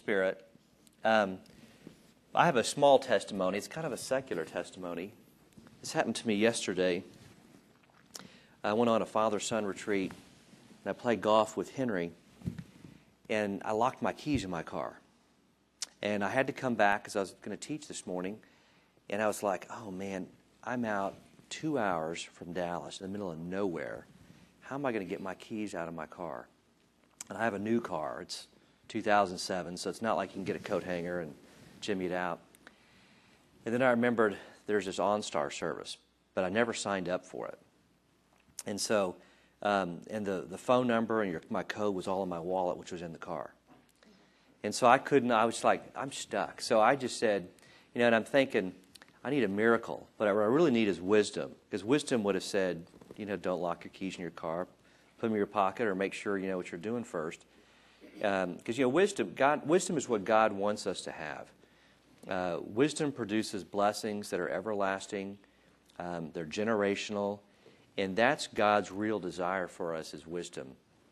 Spirit. I have a small testimony. It's kind of a secular testimony. This happened to me yesterday. I went on a father-son retreat, and I played golf with Henry, and I locked my keys in my car. And I had to come back because I was going to teach this morning, and I was like, oh, man, I'm out 2 hours from Dallas in the middle of nowhere. How am I going to get my keys out of my car? And I have a new car. It's 2007, so it's not like you can get a coat hanger and jimmy it out. And then I remembered there's this OnStar service, but I never signed up for it. And so, and the phone number and my code was all in my wallet, which was in the car. And so I was like, I'm stuck. So I just said, and I'm thinking, I need a miracle. But what I really need is wisdom. Because wisdom would have said, don't lock your keys in your car. Put them in your pocket or make sure you know what you're doing first. Because, wisdom is what God wants us to have. Wisdom produces blessings that are everlasting. They're generational. And that's God's real desire for us is wisdom.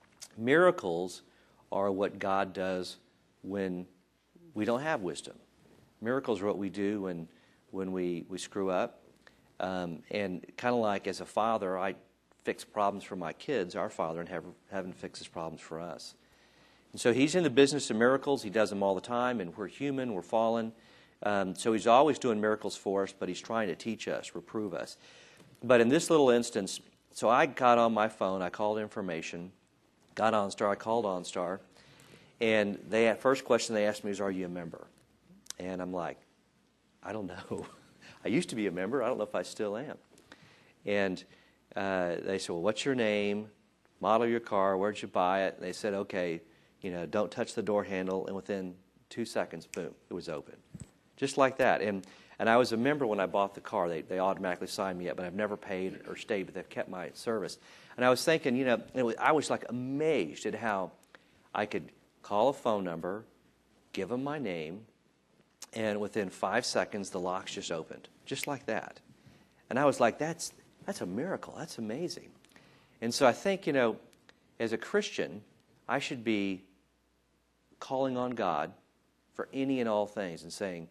Miracles are what God does when we don't have wisdom. Miracles are what we do when we screw up. And kind of like as a father, I fix problems for my kids. Our Father in heaven fixes problems for us. And so He's in the business of miracles. He does them all the time, and we're human, we're fallen. So He's always doing miracles for us, but He's trying to teach us, reprove us. But in this little instance, so I got on my phone, I called information, got OnStar, I called OnStar, and first question they asked me is, are you a member? And I'm like, I don't know. I used to be a member. I don't know if I still am. And they said, well, what's your name? Model of your car. Where'd you buy it? And they said, okay, don't touch the door handle. And within 2 seconds, boom, it was open. Just like that. And I was a member when I bought the car. They automatically signed me up, but I've never paid or stayed, but they've kept my service. And I was thinking, I was like amazed at how I could call a phone number, give them my name, and within 5 seconds, the locks just opened, just like that. And I was like, that's a miracle. That's amazing. And so I think, as a Christian, I should be calling on God for any and all things and saying,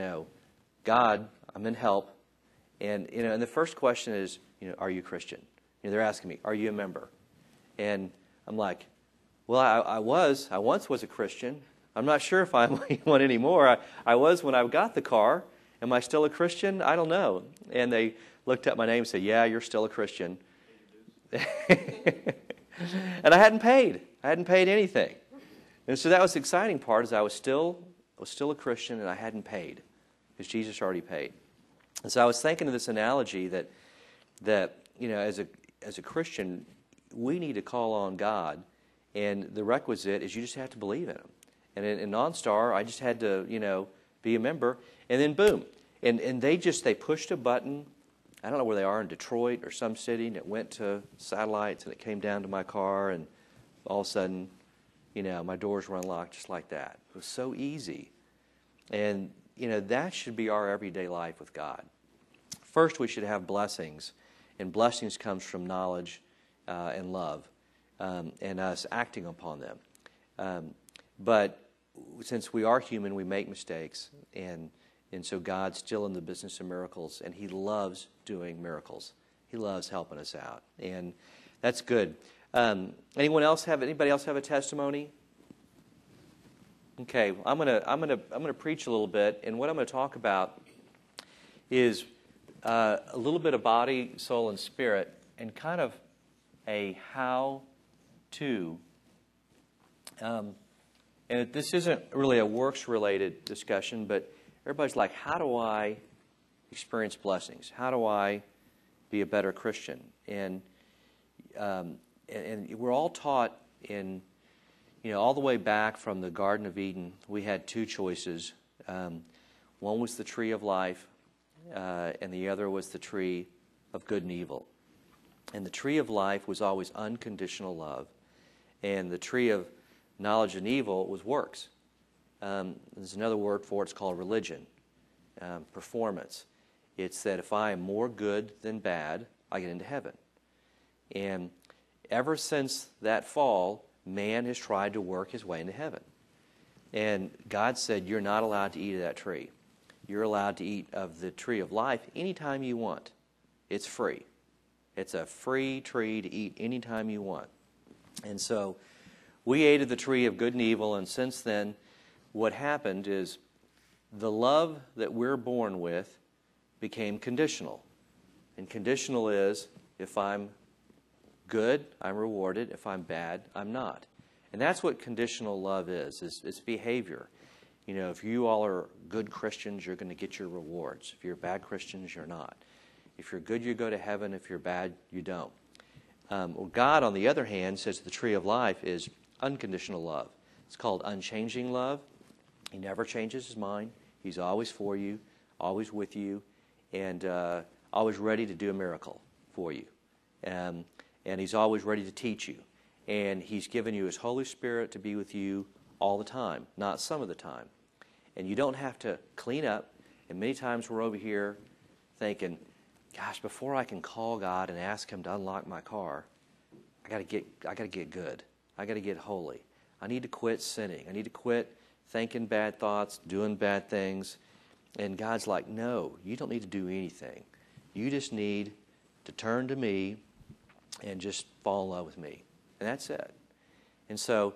God, I'm in help. And, and the first question is, are you Christian? They're asking me, are you a member? And I'm like, well, I once was a Christian. I'm not sure if I'm one anymore. I was when I got the car. Am I still a Christian? I don't know. And they looked at my name and said, yeah, you're still a Christian. And I hadn't paid. I hadn't paid anything. And so that was the exciting part is I was still a Christian and I hadn't paid because Jesus already paid. And so I was thinking of this analogy that as a Christian, we need to call on God. And the requisite is you just have to believe in Him. And in OnStar, I just had to, be a member. And then boom. And they pushed a button. I don't know where they are in Detroit or some city. And it went to satellites and it came down to my car. And all of a sudden, my doors were unlocked just like that. It was so easy. And, that should be our everyday life with God. First, we should have blessings. And blessings comes from knowledge and love. And us acting upon them. But since we are human, we make mistakes. And so God's still in the business of miracles. And He loves doing miracles. He loves helping us out. And that's good. Anybody else have a testimony? Okay, I'm gonna preach a little bit. And what I'm going to talk about is a little bit of body, soul, and spirit. And kind of a how-to. And this isn't really a works-related discussion, but everybody's like, how do I experience blessings? How do I be a better Christian? And we're all taught in, all the way back from the Garden of Eden, we had two choices. One was the tree of life, and the other was the tree of good and evil. And the tree of life was always unconditional love. And the tree of knowledge and evil was works. There's another word for it. It's called religion, performance. It's that if I am more good than bad, I get into heaven. And ever since that fall, man has tried to work his way into heaven. And God said, you're not allowed to eat of that tree. You're allowed to eat of the tree of life anytime you want. It's free. It's a free tree to eat anytime you want. And so we ate of the tree of good and evil, and since then, what happened is the love that we're born with became conditional. And conditional is, if I'm good, I'm rewarded. If I'm bad, I'm not. And that's what conditional love is. It's behavior. You know, if you all are good Christians, you're going to get your rewards. If you're bad Christians, you're not. If you're good, you go to heaven. If you're bad, you don't. Well, God, on the other hand, says the tree of life is unconditional love. It's called unchanging love. He never changes his mind. He's always for you, always with you, and always ready to do a miracle for you. And he's always ready to teach you. And he's given you his Holy Spirit to be with you all the time, not some of the time. And you don't have to clean up. And many times we're over here thinking, gosh, before I can call God and ask him to unlock my car, I got to get good. I got to get holy. I need to quit sinning. I need to quit thinking bad thoughts, doing bad things. And God's like, no, you don't need to do anything. You just need to turn to me and just fall in love with me. And that's it. And so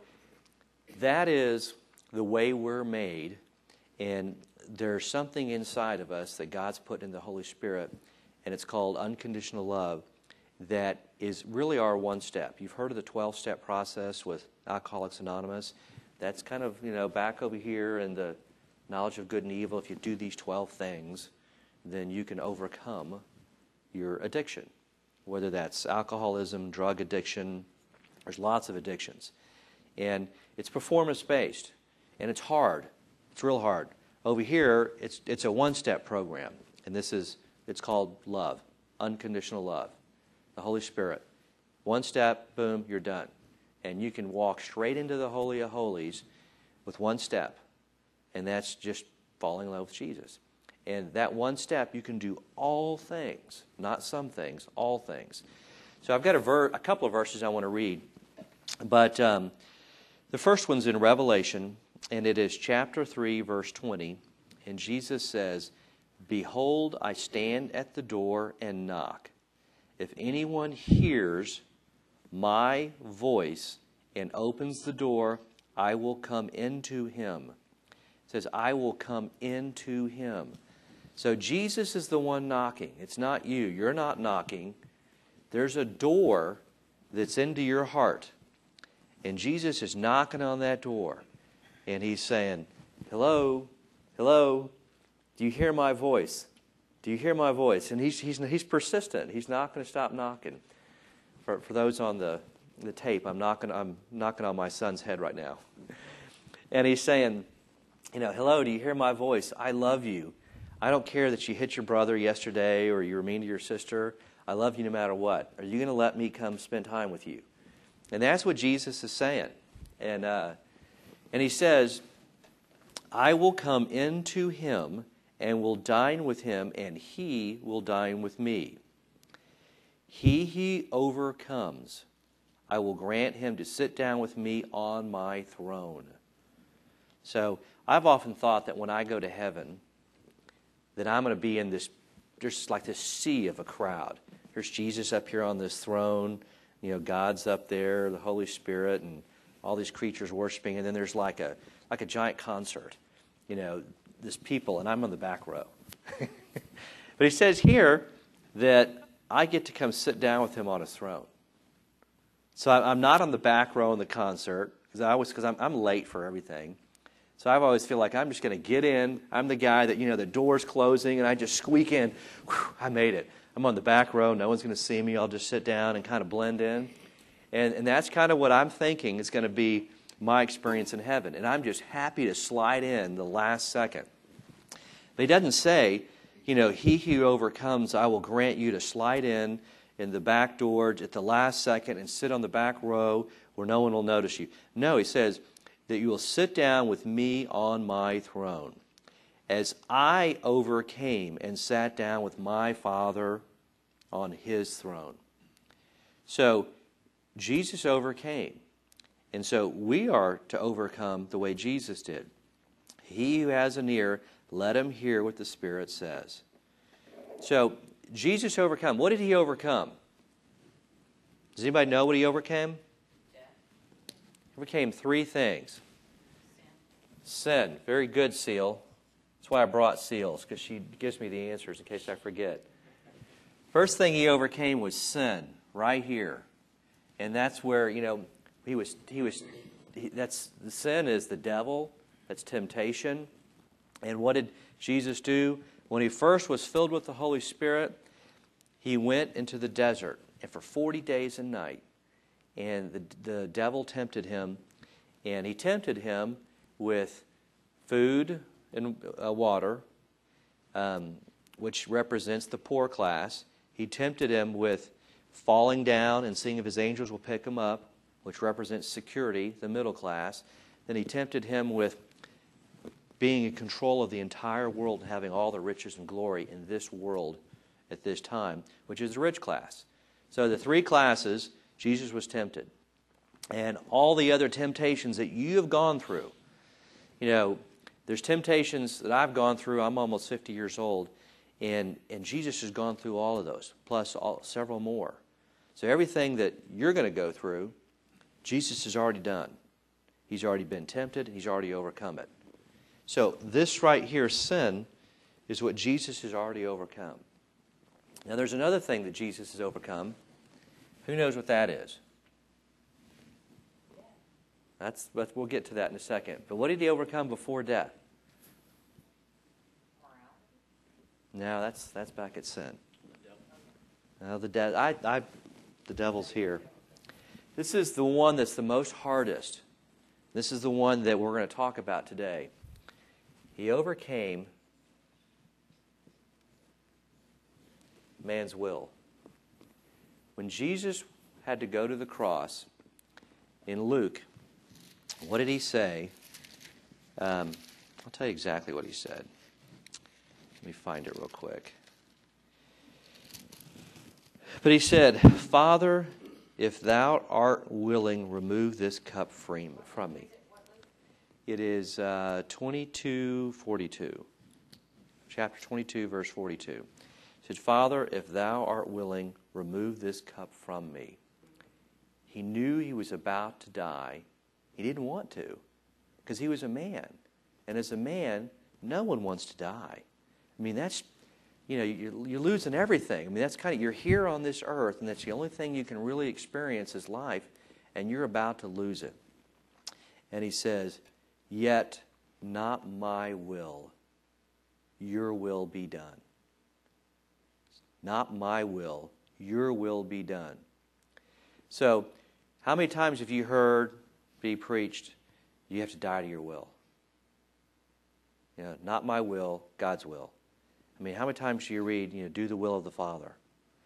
that is the way we're made. And there's something inside of us that God's put in the Holy Spirit, and it's called unconditional love, that is really our one step. You've heard of the 12-step process with Alcoholics Anonymous. That's kind of, back over here in the knowledge of good and evil. If you do these 12 things, then you can overcome your addiction, whether that's alcoholism, drug addiction. There's lots of addictions. And it's performance-based, and it's hard. It's real hard. Over here, it's a one-step program, and it's called love, unconditional love, the Holy Spirit. One step, boom, you're done. And you can walk straight into the Holy of Holies with one step, and that's just falling in love with Jesus. And that one step, you can do all things, not some things, all things. So I've got a couple of verses I want to read. But the first one's in Revelation, and it is chapter 3, verse 20. And Jesus says, "Behold, I stand at the door and knock. If anyone hears my voice and opens the door, I will come into him." It says, I will come into him. So Jesus is the one knocking. It's not you. You're not knocking. There's a door that's into your heart. And Jesus is knocking on that door. And he's saying, hello, hello, do you hear my voice? Do you hear my voice? And he's persistent. He's not going to stop knocking. For those on the tape, I'm knocking on my son's head right now. And he's saying, hello, do you hear my voice? I love you. I don't care that you hit your brother yesterday or you were mean to your sister. I love you no matter what. Are you going to let me come spend time with you? And that's what Jesus is saying. And he says, I will come into him and will dine with him, and he will dine with me. He overcomes, I will grant him to sit down with me on my throne. So I've often thought that when I go to heaven, that I'm going to be in this, there's like this sea of a crowd. There's Jesus up here on this throne. God's up there, the Holy Spirit, and all these creatures worshiping. And then there's like a giant concert. This people, and I'm on the back row. But he says here that I get to come sit down with him on his throne. So I'm not on the back row in the concert because I'm late for everything. So I always feel like I'm just going to get in. I'm the guy that, the door's closing, and I just squeak in. Whew, I made it. I'm on the back row. No one's going to see me. I'll just sit down and kind of blend in. And that's kind of what I'm thinking is going to be my experience in heaven. And I'm just happy to slide in the last second. But he doesn't say, he who overcomes, I will grant you to slide in the back door at the last second and sit on the back row where no one will notice you. No, he says that you will sit down with me on my throne as I overcame and sat down with my Father on his throne. So Jesus overcame. And so we are to overcome the way Jesus did. He who has an ear, let him hear what the Spirit says. So Jesus overcome. What did he overcome? Does anybody know what he overcame? He overcame three things. Sin. Very good, Seal. That's why I brought Seals, because she gives me the answers in case I forget. First thing he overcame was sin, right here. And that's where, that's the sin is the devil. That's temptation. And what did Jesus do? When he first was filled with the Holy Spirit, he went into the desert, and for 40 days and night, and the devil tempted him, and he tempted him with food and water, which represents the poor class. He tempted him with falling down and seeing if his angels will pick him up, which represents security, the middle class. Then he tempted him with being in control of the entire world and having all the riches and glory in this world at this time, which is the rich class. So the three classes, Jesus was tempted. And all the other temptations that you have gone through, there's temptations that I've gone through. I'm almost 50 years old, and Jesus has gone through all of those, plus several more. So everything that you're going to go through, Jesus has already done. He's already been tempted. He's already overcome it. So this right here, sin, is what Jesus has already overcome. Now there's another thing that Jesus has overcome. Who knows what that is? We'll get to that in a second. But what did he overcome before death? No, that's back at sin. No, the devil's here. This is the one that's the most hardest. This is the one that we're going to talk about today. He overcame man's will. When Jesus had to go to the cross, in Luke, what did he say? I'll tell you exactly what he said. Let me find it real quick. But he said, Father, if thou art willing, remove this cup from me. It is 22:42. Chapter 22, verse 42. He said, Father, if thou art willing, remove this cup from me. He knew he was about to die. He didn't want to, because he was a man. And as a man, no one wants to die. I mean, that's, you're losing everything. I mean, that's you're here on this earth, and that's the only thing you can really experience is life, and you're about to lose it. And he says, yet not my will, your will be done. Not my will, your will be done. So, how many times have you heard be preached, you have to die to your will? Not my will, God's will. I mean, how many times do you read, do the will of the Father?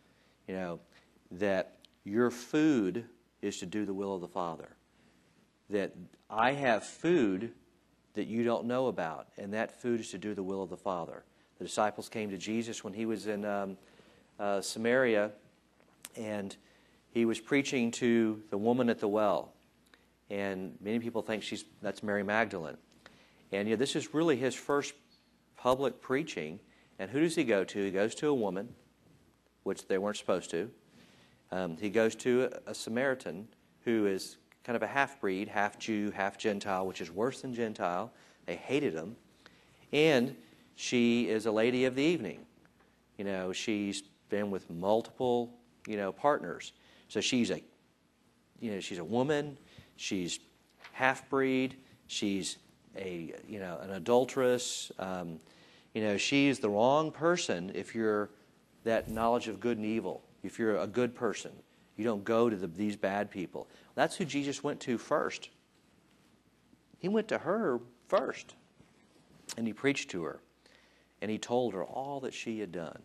That your food is to do the will of the Father. That I have food that you don't know about, and that food is to do the will of the Father. The disciples came to Jesus when he was in Samaria, and he was preaching to the woman at the well. And many people think that's Mary Magdalene. And this is really his first public preaching. And who does he go to? He goes to a woman, which they weren't supposed to. He goes to a Samaritan who is kind of a half-breed, half-Jew, half-Gentile, which is worse than Gentile. They hated him. And she is a lady of the evening. She's been with multiple, partners. So she's a woman. She's half-breed. She's an adulteress. She's the wrong person if you're that knowledge of good and evil. If you're a good person, you don't go to these bad people. That's who Jesus went to first. He went to her first, and he preached to her, and he told her all that she had done.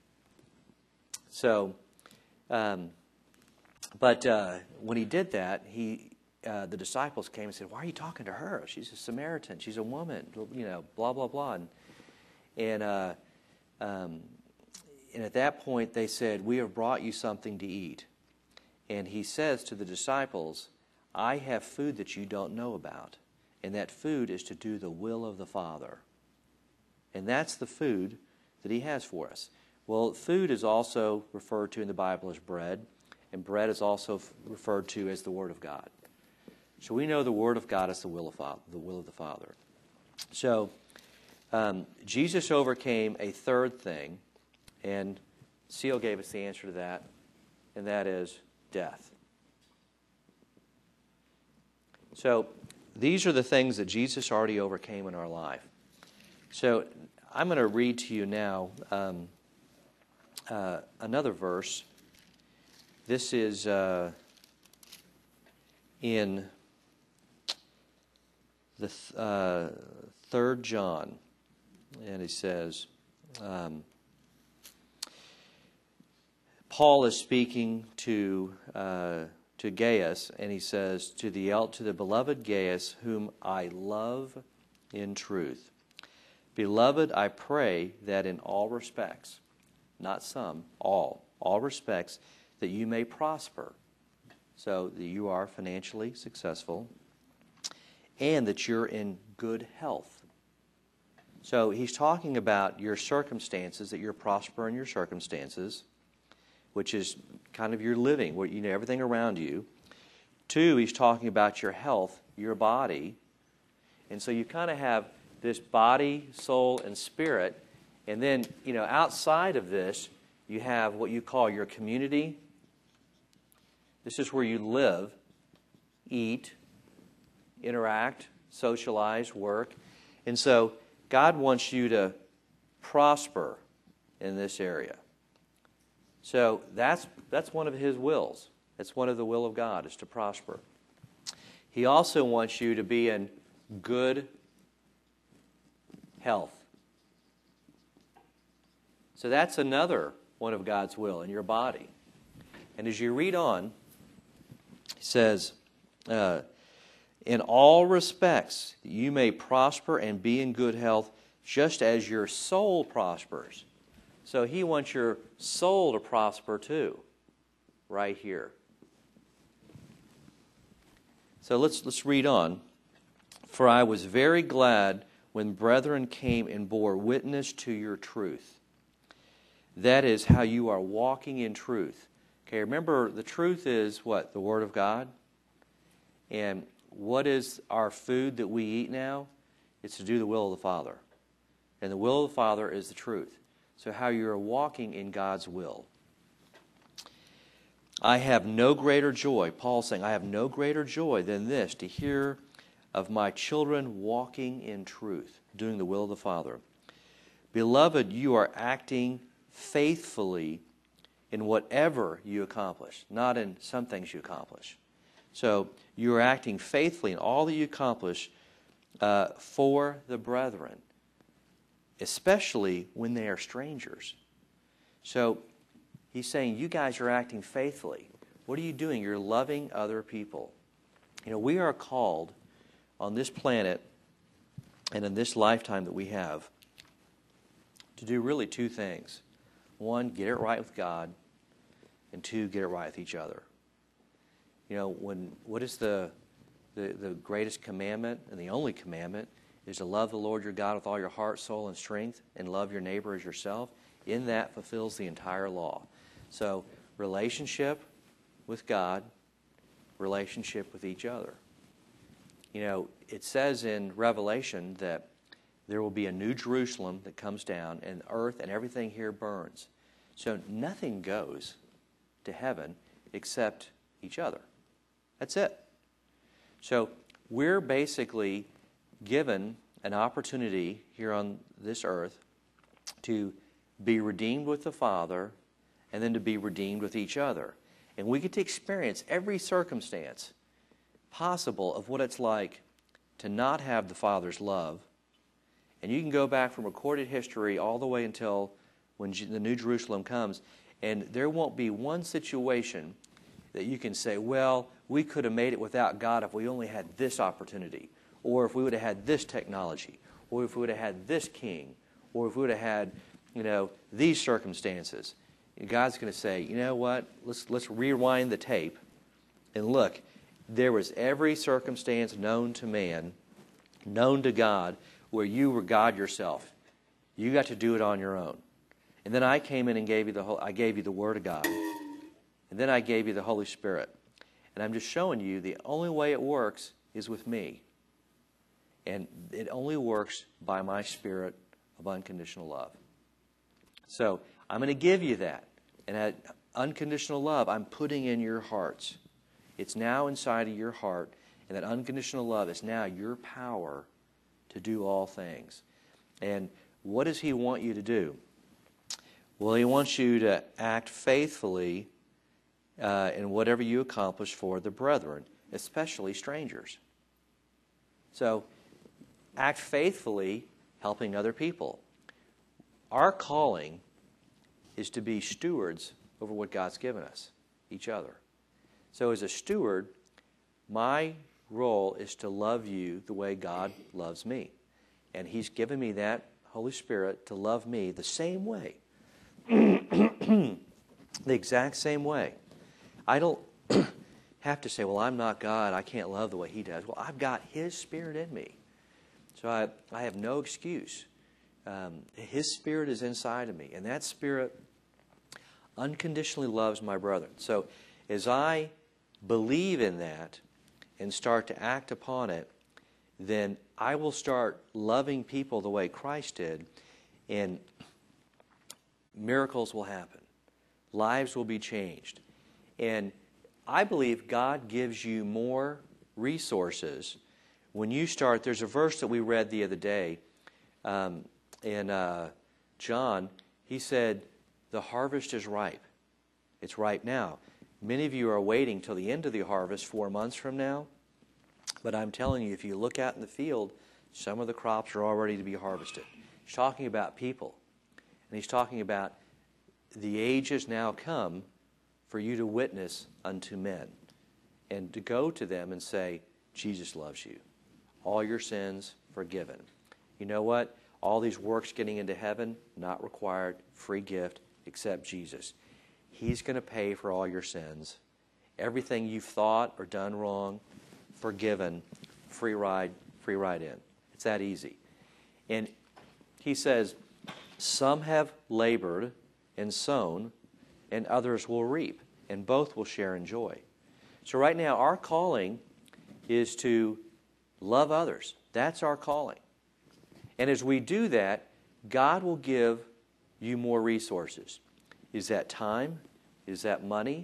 So, when he did that, the disciples came and said, "Why are you talking to her? She's a Samaritan. She's a woman. Blah blah blah." And at that point, they said, "We have brought you something to eat." And he says to the disciples, I have food that you don't know about. And that food is to do the will of the Father. And that's the food that he has for us. Well, food is also referred to in the Bible as bread, and bread is also referred to as the Word of God. So we know the Word of God is the will of the Father. So Jesus overcame a third thing, and Seal gave us the answer to that, and that is death. So these are the things that Jesus already overcame in our life. So I'm going to read to you now another verse. This is in the 3rd John, and he says, Paul is speaking to Gaius, and he says, to the beloved Gaius, whom I love in truth. Beloved, I pray that in all respects, not some, all respects, that you may prosper, so that you are financially successful, and that you're in good health. So he's talking about your circumstances, that you're prosper in your circumstances, which is kind of your living, where you know everything around you. 2, he's talking about your health, your body. And so you kind of have this body, soul, and spirit. And then, outside of this, you have what you call your community. This is where you live, eat, interact, socialize, work. And so God wants you to prosper in this area. So that's one of his wills. That's one of the will of God, is to prosper. He also wants you to be in good health. So that's another one of God's will in your body. And as you read on, he says, in all respects, you may prosper and be in good health, just as your soul prospers. So he wants your soul to prosper too, right here. So let's read on. For I was very glad when brethren came and bore witness to your truth. That is how you are walking in truth. Okay, remember the truth is what? The Word of God. And what is our food that we eat now? It's to do the will of the Father. And the will of the Father is the truth. So how you are walking in God's will. I have no greater joy, Paul's saying, I have no greater joy than this, to hear of my children walking in truth, doing the will of the Father. Beloved, you are acting faithfully in whatever you accomplish, not in some things you accomplish. So you are acting faithfully in all that you accomplish for the brethren, especially when they are strangers. So he's saying, you guys are acting faithfully. What are you doing? You're loving other people. We are called on this planet and in this lifetime that we have to do really 2 things. 1, get it right with God, and 2, get it right with each other. What is the greatest commandment and the only commandment is to love the Lord your God with all your heart, soul, and strength, and love your neighbor as yourself. In that fulfills the entire law. So, relationship with God, relationship with each other. It says in Revelation that there will be a new Jerusalem that comes down, and earth and everything here burns. So nothing goes to heaven except each other. That's it. So we're basically given an opportunity here on this earth to be redeemed with the Father and then to be redeemed with each other. And we get to experience every circumstance possible of what it's like to not have the Father's love. And you can go back from recorded history all the way until when the New Jerusalem comes, and there won't be one situation that you can say, well, we could have made it without God if we only had this opportunity, or if we would have had this technology, or if we would have had this king, or if we would have had, these circumstances. And God's going to say, you know what? Let's rewind the tape and look. there was every circumstance known to man, known to God, where you were God yourself. You got to do it on your own. And then I came in and gave you the Word of God. And then I gave you the Holy Spirit. And I'm just showing you the only way it works is with me. And it only works by my spirit of unconditional love. So I'm going to give you that. And that unconditional love I'm putting in your hearts. It's now inside of your heart. And that unconditional love is now your power to do all things. And what does He want you to do? Well, He wants you to act faithfully in whatever you accomplish for the brethren, especially strangers. So, act faithfully helping other people. Our calling is to be stewards over what God's given us, each other. So as a steward, my role is to love you the way God loves me. And He's given me that Holy Spirit to love me the same way. The exact same way. I don't have to say, well, I'm not God. I can't love the way He does. Well, I've got His Spirit in me. So I have no excuse. His Spirit is inside of me. And that Spirit unconditionally loves my brethren. So as I believe in that and start to act upon it, then I will start loving people the way Christ did, and miracles will happen. Lives will be changed. And I believe God gives you more resources when you start. There's a verse that we read the other day in John. He said, the harvest is ripe. It's ripe now. Many of you are waiting till the end of the harvest 4 months from now. But I'm telling you, if you look out in the field, some of the crops are all ready to be harvested. He's talking about people. And He's talking about the age has now come for you to witness unto men. And to go to them and say, Jesus loves you. All your sins forgiven. You know what? All these works getting into heaven, not required, free gift, except Jesus. He's going to pay for all your sins. Everything you've thought or done wrong, forgiven, free ride in. It's that easy. And He says, some have labored and sown, and others will reap, and both will share in joy. So right now, our calling is to love others. That's our calling. And as we do that, God will give you more resources. Is that time? Is that money?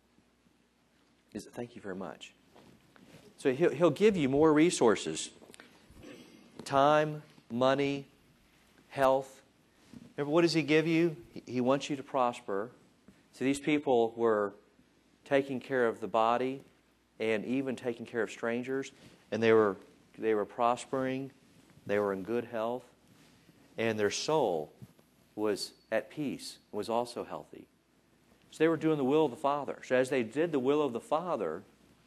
Thank you very much. So He'll give you more resources. Time, money, health. Remember, what does He give you? He wants you to prosper. So these people were taking care of the body and even taking care of strangers. And they were prospering. They were in good health. And their soul was at peace, was also healthy. So they were doing the will of the Father. So as they did the will of the Father,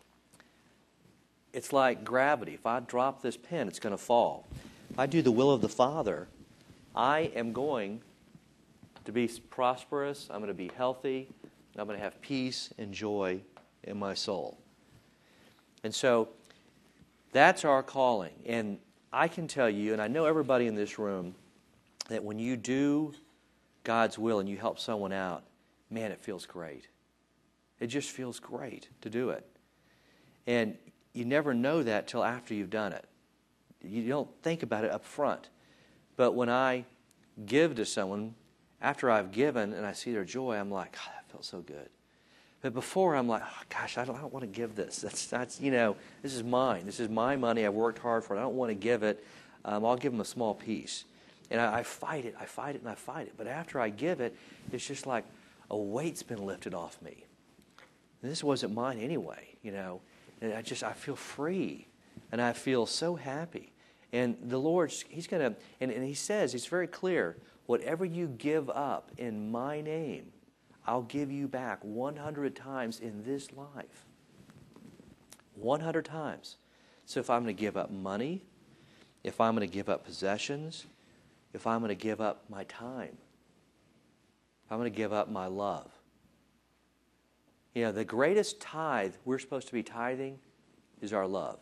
it's like gravity. If I drop this pen, it's going to fall. If I do the will of the Father, I am going to be prosperous. I'm going to be healthy. I'm going to have peace and joy in my soul. And so that's our calling. And I can tell you, and I know everybody in this room, that when you do God's will and you help someone out, man, it feels great. It just feels great to do it. And you never know that till after you've done it. You don't think about it up front. But when I give to someone, after I've given and I see their joy, I'm like, oh, that feels so good. But before, I'm like, oh, gosh, I don't want to give this. That's this is mine. This is my money. I've worked hard for it. I don't want to give it. I'll give them a small piece. And I fight it. I fight it and I fight it. But after I give it, it's just like a weight's been lifted off me. And this wasn't mine anyway, And I feel free. And I feel so happy. And the Lord, He's going to, and He says, He's very clear, whatever you give up in my name, I'll give you back 100 times in this life. 100 times. So if I'm going to give up money, if I'm going to give up possessions, if I'm going to give up my time, if I'm going to give up my love. The greatest tithe we're supposed to be tithing is our love.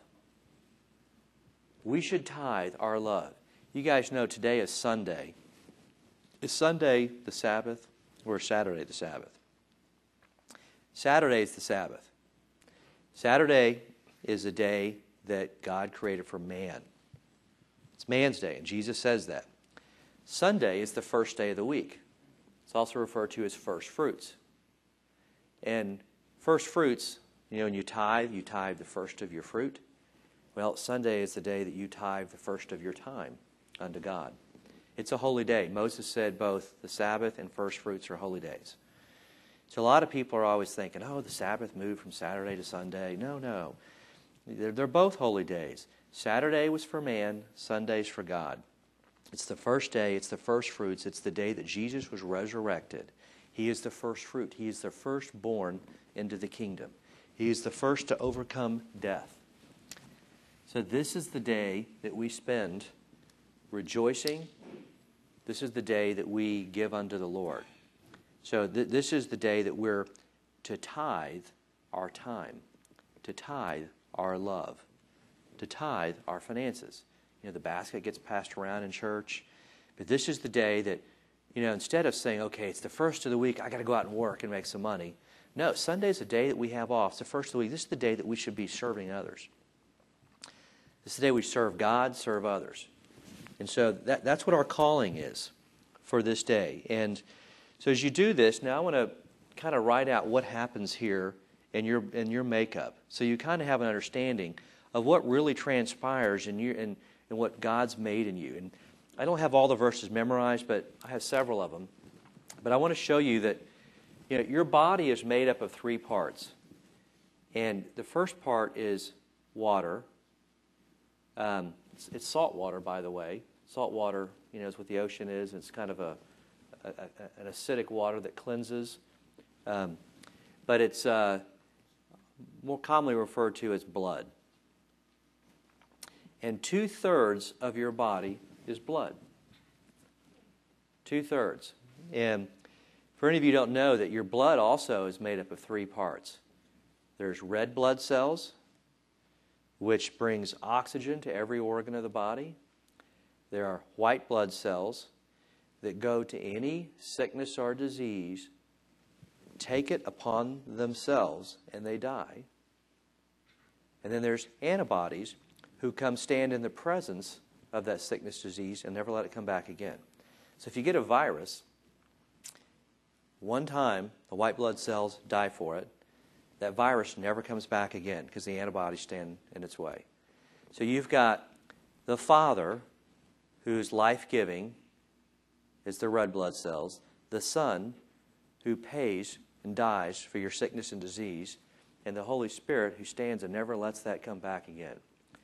We should tithe our love. You guys know today is Sunday. Is Sunday the Sabbath or is Saturday the Sabbath? Saturday is the Sabbath. Saturday is a day that God created for man. It's man's day, and Jesus says that. Sunday is the first day of the week. It's also referred to as first fruits. And first fruits, when you tithe the first of your fruit. Well, Sunday is the day that you tithe the first of your time unto God. It's a holy day. Moses said both the Sabbath and first fruits are holy days. So a lot of people are always thinking, the Sabbath moved from Saturday to Sunday. No. They're both holy days. Saturday was for man, Sunday's for God. It's the first day, it's the first fruits, it's the day that Jesus was resurrected. He is the first fruit. He is the firstborn into the kingdom. He is the first to overcome death. So this is the day that we spend rejoicing. This is the day that we give unto the Lord. So this is the day that we're to tithe our time, to tithe our love, to tithe our finances. The basket gets passed around in church. But this is the day that, instead of saying, okay, it's the first of the week, I got to go out and work and make some money. No, Sunday's the day that we have off. It's the first of the week. This is the day that we should be serving others. This is the day we serve God, serve others. And so that's what our calling is for this day. And so as you do this, now I want to kind of write out what happens here in your makeup. So you kind of have an understanding of what really transpires in what God's made in you. And I don't have all the verses memorized, but I have several of them. But I want to show you that your body is made up of three parts. And the first part is water. It's salt water, by the way. Salt water, is what the ocean is. It's kind of an acidic water that cleanses. But it's more commonly referred to as blood. And 2/3 of your body is blood. 2/3. And for any of you who don't know, that your blood also is made up of three parts. There's red blood cells, which brings oxygen to every organ of the body. There are white blood cells that go to any sickness or disease, take it upon themselves, and they die. And then there's antibodies who come stand in the presence of that sickness, disease, and never let it come back again. So if you get a virus, one time the white blood cells die for it, that virus never comes back again because the antibodies stand in its way. So you've got the Father, who's life-giving, is the red blood cells, the Son, who pays and dies for your sickness and disease, and the Holy Spirit, who stands and never lets that come back again.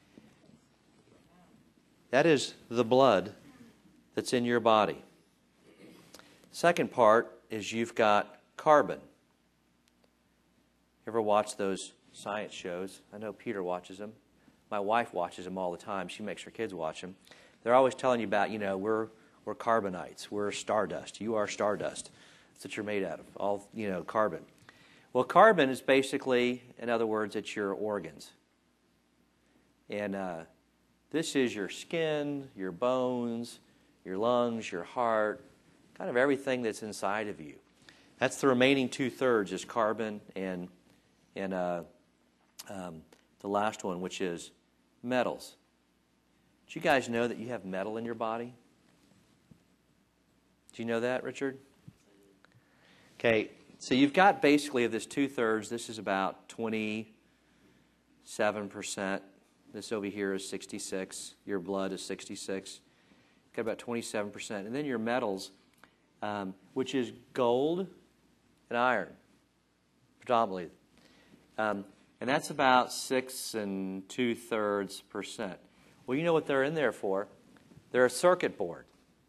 That is the blood that's in your body. Second part is you've got carbon. You ever watch those science shows? I know Peter watches them. My wife watches them all the time. She makes her kids watch them. They're always telling you about, we're carbonites. We're stardust. You are stardust. That's what you're made out of. All, carbon. Well, carbon is basically, in other words, it's your organs. And this is your skin, your bones, your lungs, your heart, kind of everything that's inside of you. That's the remaining 2/3 is carbon and the last one, which is metals. Do you guys know that you have metal in your body? Do you know that, Richard? Okay, so you've got basically of this 2/3, this is about 27%. This over here is 66. Your blood is 66. You've got about 27%. And then your metals, which is gold and iron, predominantly. And that's about 6 2/3%. Well, you know what they're in there for? They're a circuit board.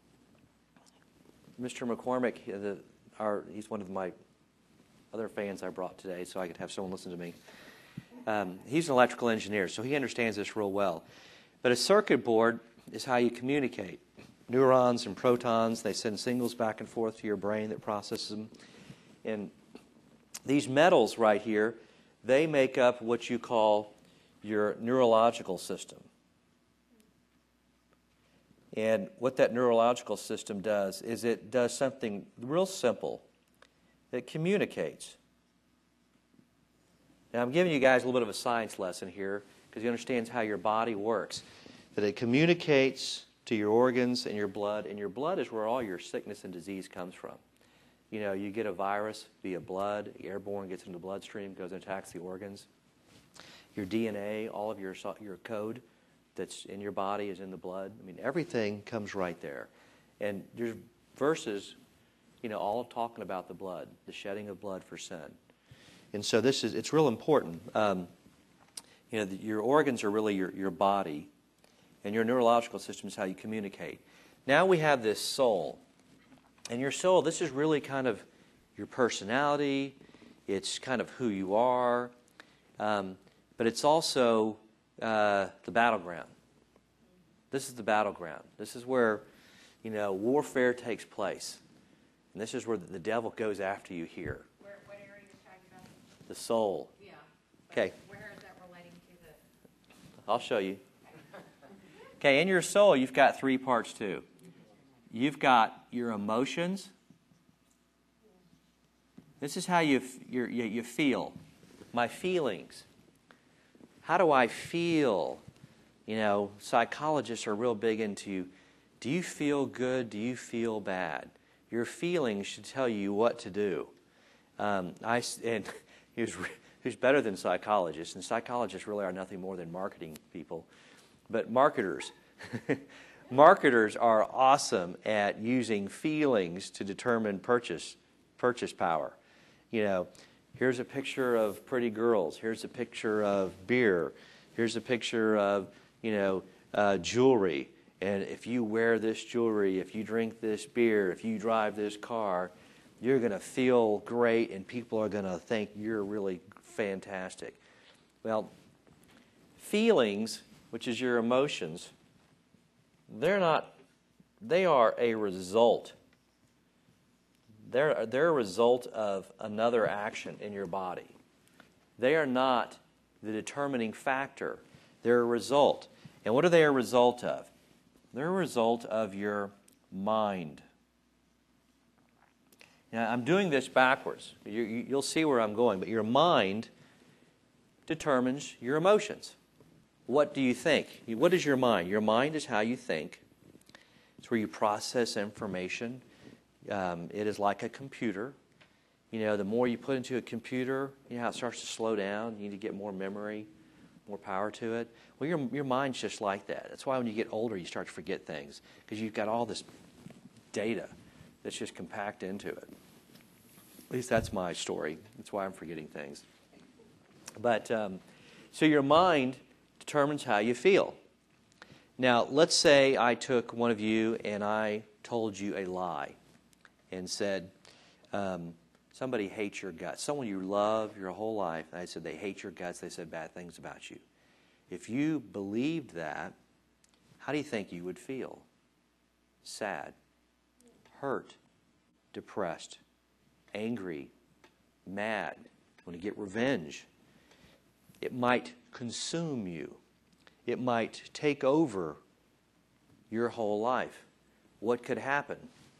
Mr. McCormick, he's one of my other fans I brought today, so I could have someone listen to me. He's an electrical engineer, so he understands this real well. But a circuit board is how you communicate. Neurons and protons, they send signals back and forth to your brain that processes them. And these metals right here, they make up what you call your neurological system. And what that neurological system does is it does something real simple. It communicates. Now, I'm giving you guys a little bit of a science lesson here because you understand how your body works. That it communicates to your organs and your blood is where all your sickness and disease comes from. You know, you get a virus via blood, airborne, gets into the bloodstream, goes and attacks the organs. Your DNA, all of your code that's in your body is in the blood. I mean, everything comes right there. And there's verses, you know, all talking about the blood, the shedding of blood for sin. And so it's real important. You know, your organs are really your body, and your neurological system is how you communicate. Now we have this soul. And your soul, this is really kind of your personality. It's kind of who you are. But it's also the battleground. This is the battleground. This is where, you know, warfare takes place. And this is where the devil goes after you here. What area are you talking about? The soul. Yeah. Okay. Where is that relating to the... I'll show you. Okay, in your soul, you've got three parts too. You've got your emotions. This is how you feel. My feelings. How do I feel? You know, psychologists are real big into, do you feel good? Do you feel bad? Your feelings should tell you what to do. And who's better than psychologists? And psychologists really are nothing more than marketing people. But marketers. Marketers are awesome at using feelings to determine purchase power. You know, here's a picture of pretty girls. Here's a picture of beer. Here's a picture of, you know, jewelry. And if you wear this jewelry, if you drink this beer, if you drive this car, you're going to feel great and people are going to think you're really fantastic. Well, feelings, which is your emotions, they are a result. They're a result of another action in your body. They are not the determining factor. They're a result. And what are they a result of? They're a result of your mind. Now, I'm doing this backwards. You'll see where I'm going, but your mind determines your emotions. What do you think? What is your mind? Your mind is how you think. It's where you process information. It is like a computer. You know, the more you put into a computer, you know how it starts to slow down. You need to get more memory, more power to it. Well, your mind's just like that. That's why when you get older, you start to forget things because you've got all this data that's just compacted into it. At least that's my story. That's why I'm forgetting things. But so your mind determines how you feel. Now, let's say I took one of you and I told you a lie and said, somebody hates your guts. Someone you love your whole life, and I said they hate your guts, they said bad things about you. If you believed that, how do you think you would feel? Sad, hurt, depressed, angry, mad, want to get revenge. It might consume you. It might take over your whole life. What could happen?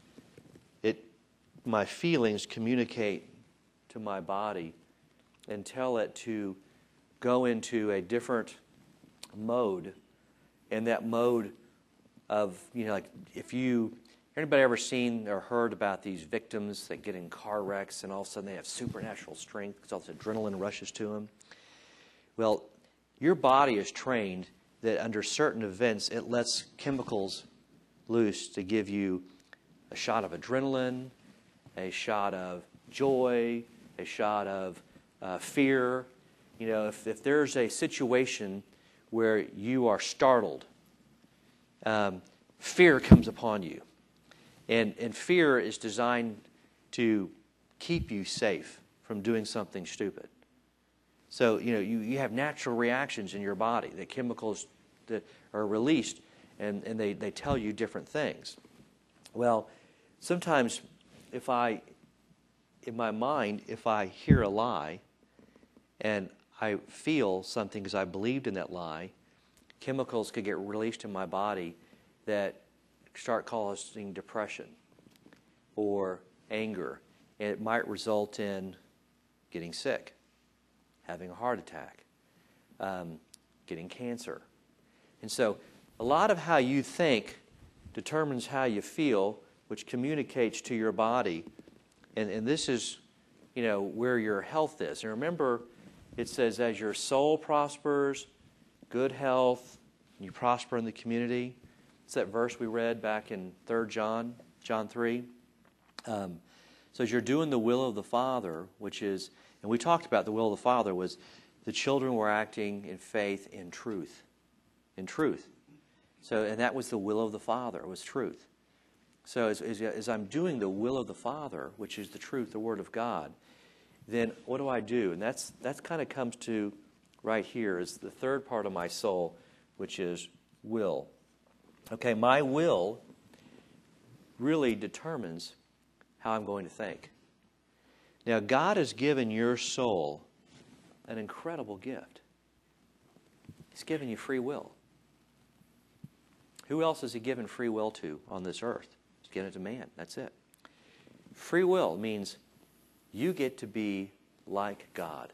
My feelings communicate to my body and tell it to go into a different mode. And that mode of, you know, like anybody ever seen or heard about these victims that get in car wrecks and all of a sudden they have supernatural strength because all this adrenaline rushes to them? Well, your body is trained that under certain events it lets chemicals loose to give you a shot of adrenaline, a shot of joy, a shot of fear. You know, if there's a situation where you are startled, fear comes upon you. And fear is designed to keep you safe from doing something stupid. So, you know, you have natural reactions in your body. The chemicals that are released, and they tell you different things. Well, sometimes in my mind, if I hear a lie, and I feel something because I believed in that lie, chemicals could get released in my body that start causing depression or anger. And it might result in getting sick, having a heart attack, getting cancer. And so a lot of how you think determines how you feel, which communicates to your body. And this is, where your health is. And remember, it says, as your soul prospers, good health, you prosper in the community. It's that verse we read back in 3 John 3. So as you're doing the will of the Father, which is, and we talked about the will of the Father, was the children were acting in faith, in truth. In truth. So, and that was the will of the Father, was truth. So as I'm doing the will of the Father, which is the truth, the Word of God, then what do I do? And that's kind of comes to right here is the third part of my soul, which is will. Okay, my will really determines how I'm going to think. Now, God has given your soul an incredible gift. He's given you free will. Who else has He given free will to on this earth? He's given it to man. That's it. Free will means you get to be like God.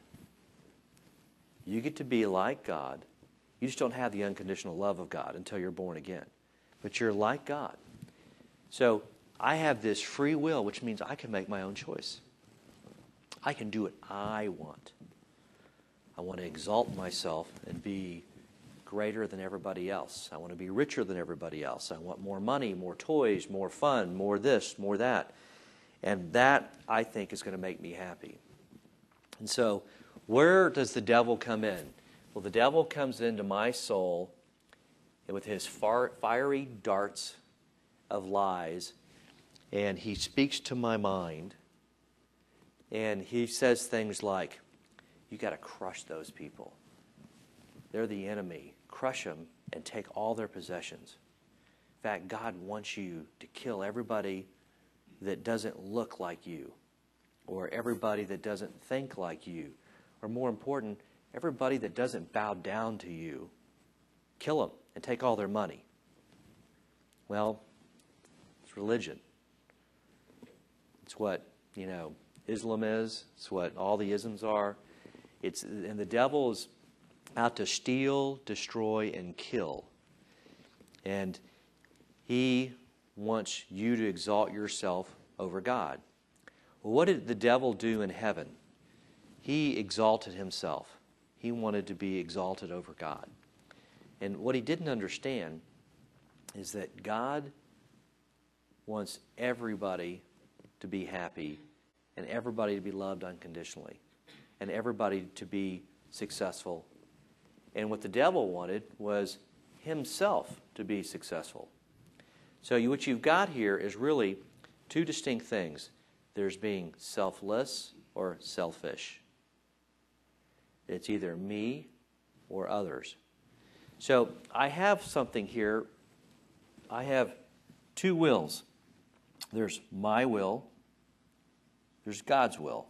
You get to be like God. You just don't have the unconditional love of God until you're born again. But you're like God. So I have this free will, which means I can make my own choice. I can do what I want. I want to exalt myself and be greater than everybody else. I want to be richer than everybody else. I want more money, more toys, more fun, more this, more that. And that, I think, is going to make me happy. And so, where does the devil come in? Well, the devil comes into my soul with his fiery darts of lies, and he speaks to my mind, and he says things like, you got to crush those people. They're the enemy. Crush them and take all their possessions. In fact, God wants you to kill everybody that doesn't look like you, or everybody that doesn't think like you, or more important, everybody that doesn't bow down to you. Kill them and take all their money. Well, it's religion. It's what, Islam is. It's what all the isms are. And the devil is out to steal, destroy, and kill. And he wants you to exalt yourself over God. Well, what did the devil do in heaven? He exalted himself. He wanted to be exalted over God. And what he didn't understand is that God wants everybody to be happy and everybody to be loved unconditionally and everybody to be successful. And what the devil wanted was himself to be successful. So what you've got here is really two distinct things. There's being selfless or selfish. It's either me or others. So I have something here. I have two wills. There's my will. There's God's will.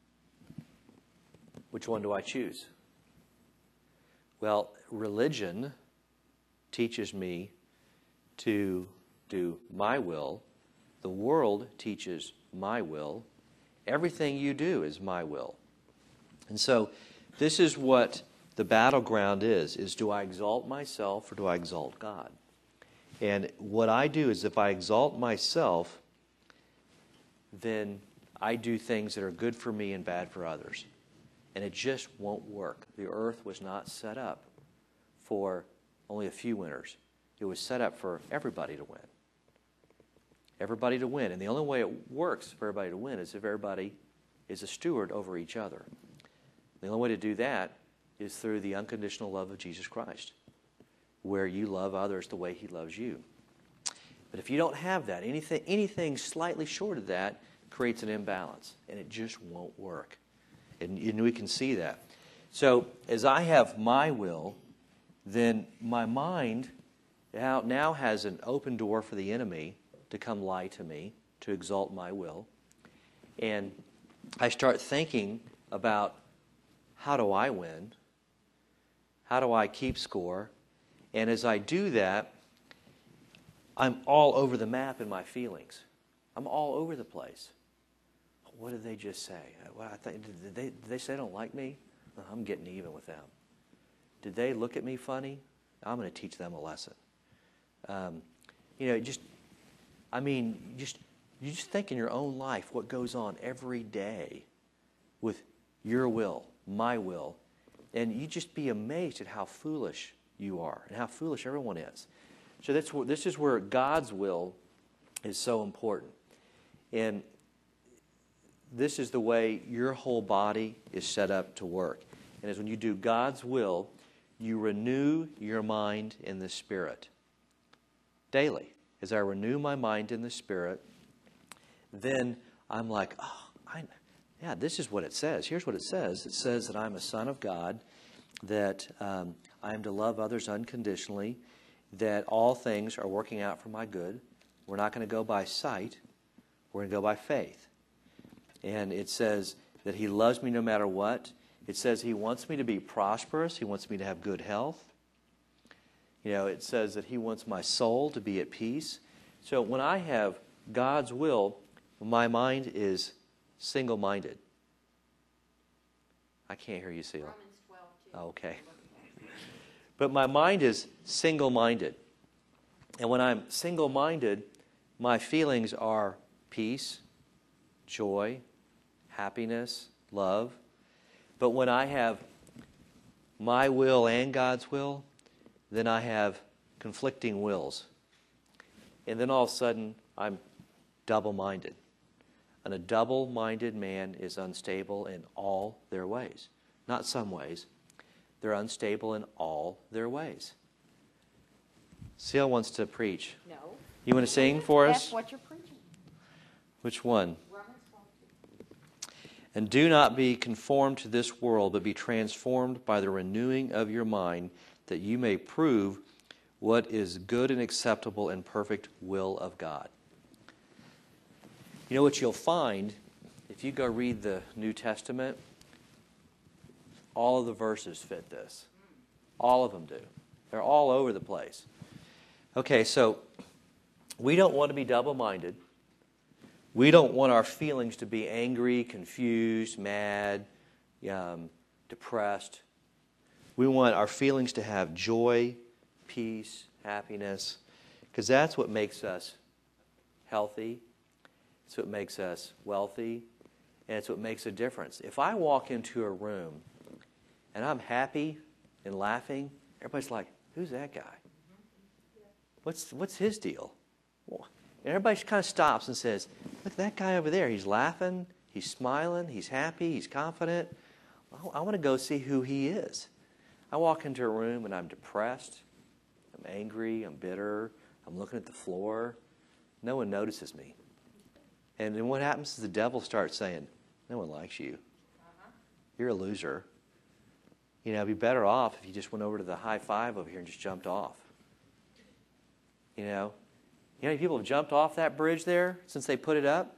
Which one do I choose? Well, religion teaches me to do my will. The world teaches my will. Everything you do is my will. And so this is what the battleground is do I exalt myself or do I exalt God? And what I do is if I exalt myself, then I do things that are good for me and bad for others. And it just won't work. The earth was not set up for only a few winners. It was set up for everybody to win. Everybody to win. And the only way it works for everybody to win is if everybody is a steward over each other. The only way to do that is through the unconditional love of Jesus Christ, where you love others the way He loves you. But if you don't have that, anything slightly short of that creates an imbalance, and it just won't work. And we can see that. So as I have my will, then my mind now has an open door for the enemy to come lie to me, to exalt my will. And I start thinking about how do I win? How do I keep score? And as I do that, I'm all over the map in my feelings. I'm all over the place. What did they just say? Well, did they say they don't like me? I'm getting even with them. Did they look at me funny? I'm going to teach them a lesson. You just think in your own life what goes on every day with your will, my will, and you just be amazed at how foolish you are and how foolish everyone is. So this is where God's will is so important. And this is the way your whole body is set up to work. And as when you do God's will, you renew your mind in the Spirit daily. As I renew my mind in the Spirit, then I'm like, this is what it says. Here's what it says. It says that I'm a son of God, that I am to love others unconditionally, that all things are working out for my good. We're not going to go by sight. We're going to go by faith. And it says that He loves me no matter what. It says He wants me to be prosperous. He wants me to have good health. It says that He wants my soul to be at peace. So when I have God's will, my mind is single-minded. I can't hear you, Seal. Romans 12:2. Okay. But my mind is single-minded. And when I'm single-minded, my feelings are peace, joy, happiness, love. But when I have my will and God's will, then I have conflicting wills. And then all of a sudden, I'm double-minded. And a double-minded man is unstable in all their ways. Not some ways. They're unstable in all their ways. Seal wants to preach. No. You want to sing for us? That's what you're preaching. Which one? Romans 12:2. And do not be conformed to this world, but be transformed by the renewing of your mind, that you may prove what is good and acceptable and perfect will of God. You know what you'll find, if you go read the New Testament, all of the verses fit this. All of them do. They're all over the place. Okay, so we don't want to be double-minded. We don't want our feelings to be angry, confused, mad, depressed. We want our feelings to have joy, peace, happiness, because that's what makes us healthy. It's what makes us wealthy, and it's what makes a difference. If I walk into a room and I'm happy and laughing, everybody's like, who's that guy? What's his deal? And everybody kind of stops and says, look at that guy over there. He's laughing, he's smiling, he's happy, he's confident. I want to go see who he is. I walk into a room and I'm depressed, I'm angry, I'm bitter, I'm looking at the floor. No one notices me. And then what happens is the devil starts saying, no one likes you. You're a loser. It'd be better off if you just went over to the high five over here and just jumped off. You know how many people have jumped off that bridge there since they put it up?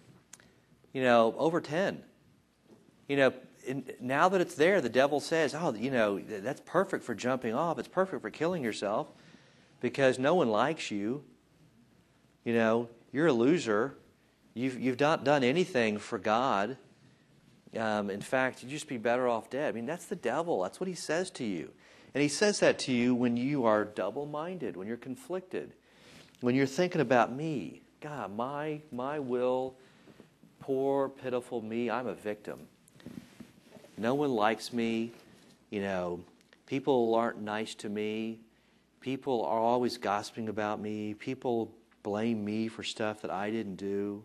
Over 10. Now that it's there, the devil says, that's perfect for jumping off. It's perfect for killing yourself because no one likes you. You're a loser. You've not done anything for God. In fact, you'd just be better off dead. That's the devil. That's what he says to you. And he says that to you when you are double-minded, when you're conflicted, when you're thinking about me. God, my will, poor, pitiful me, I'm a victim. No one likes me. People aren't nice to me. People are always gossiping about me. People blame me for stuff that I didn't do.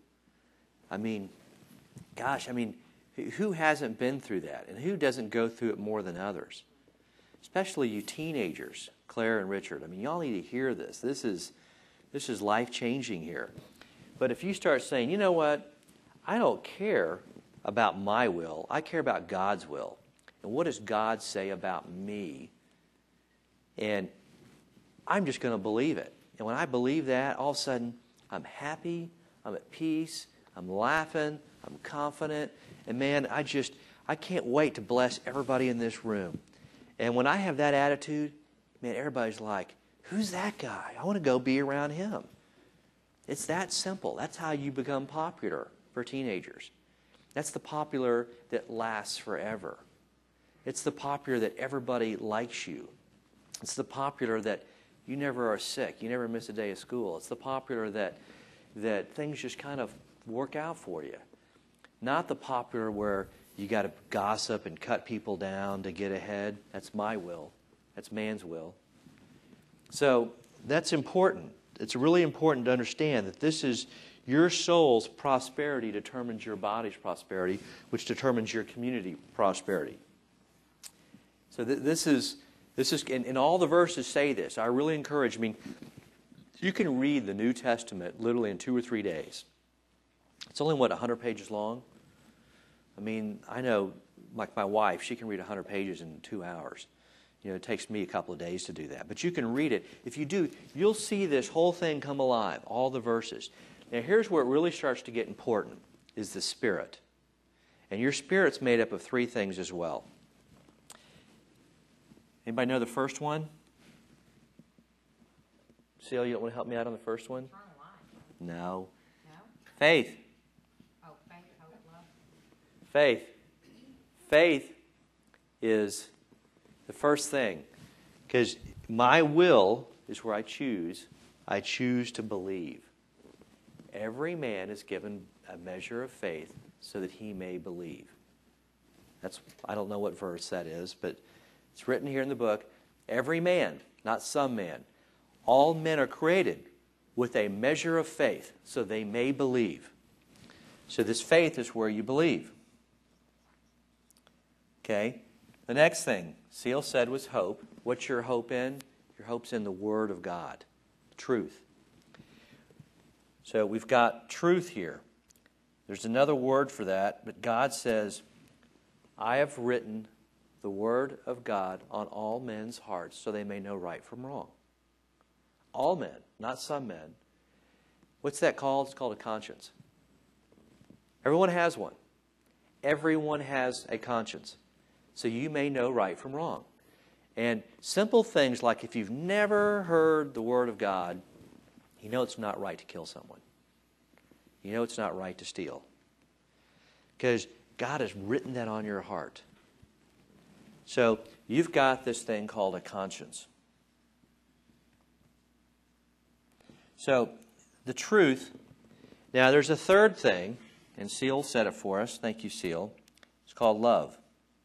Who hasn't been through that? And who doesn't go through it more than others? Especially you teenagers, Claire and Richard. Y'all need to hear this. This is life-changing here. But if you start saying, you know what? I don't care about my will. I care about God's will. And what does God say about me? And I'm just going to believe it. And when I believe that, all of a sudden, I'm happy, I'm at peace, I'm laughing, I'm confident. And man, I can't wait to bless everybody in this room. And when I have that attitude, man, everybody's like, who's that guy? I want to go be around him. It's that simple. That's how you become popular for teenagers. That's the popular that lasts forever. It's the popular that everybody likes you. It's the popular that you never are sick. You never miss a day of school. It's the popular that things just kind of work out for you. Not the popular where you got to gossip and cut people down to get ahead. That's my will. That's man's will. So that's important. It's really important to understand that this is your soul's prosperity determines your body's prosperity, which determines your community prosperity. So this is, and all the verses say this. I really encourage, you can read the New Testament literally in 2 or 3 days. It's only, 100 pages long? I know, like my wife, she can read 100 pages in 2 hours. It takes me a couple of days to do that. But you can read it. If you do, you'll see this whole thing come alive, all the verses. Now, here's where it really starts to get important, is the spirit. And your spirit's made up of 3 things as well. Anybody know the first one? Celia, you want to help me out on the first one? Eternal life. No. No? Faith. Oh, faith, hope, love. Faith. Faith is the first thing. Because my will is where I choose. I choose to believe. Every man is given a measure of faith so that he may believe. I don't know what verse that is, but it's written here in the book. Every man, not some man. All men are created with a measure of faith so they may believe. So this faith is where you believe. Okay? The next thing, Seal said, was hope. What's your hope in? Your hope's in the Word of God. Truth. So we've got truth here. There's another word for that, but God says, I have written the Word of God on all men's hearts so they may know right from wrong. All men, not some men. What's that called? It's called a conscience. Everyone has one. Everyone has a conscience. So you may know right from wrong. And simple things like if you've never heard the Word of God, you know it's not right to kill someone. You know it's not right to steal. Because God has written that on your heart. So you've got this thing called a conscience. So the truth. Now there's a third thing, and Seal said it for us. Thank you, Seal. It's called love.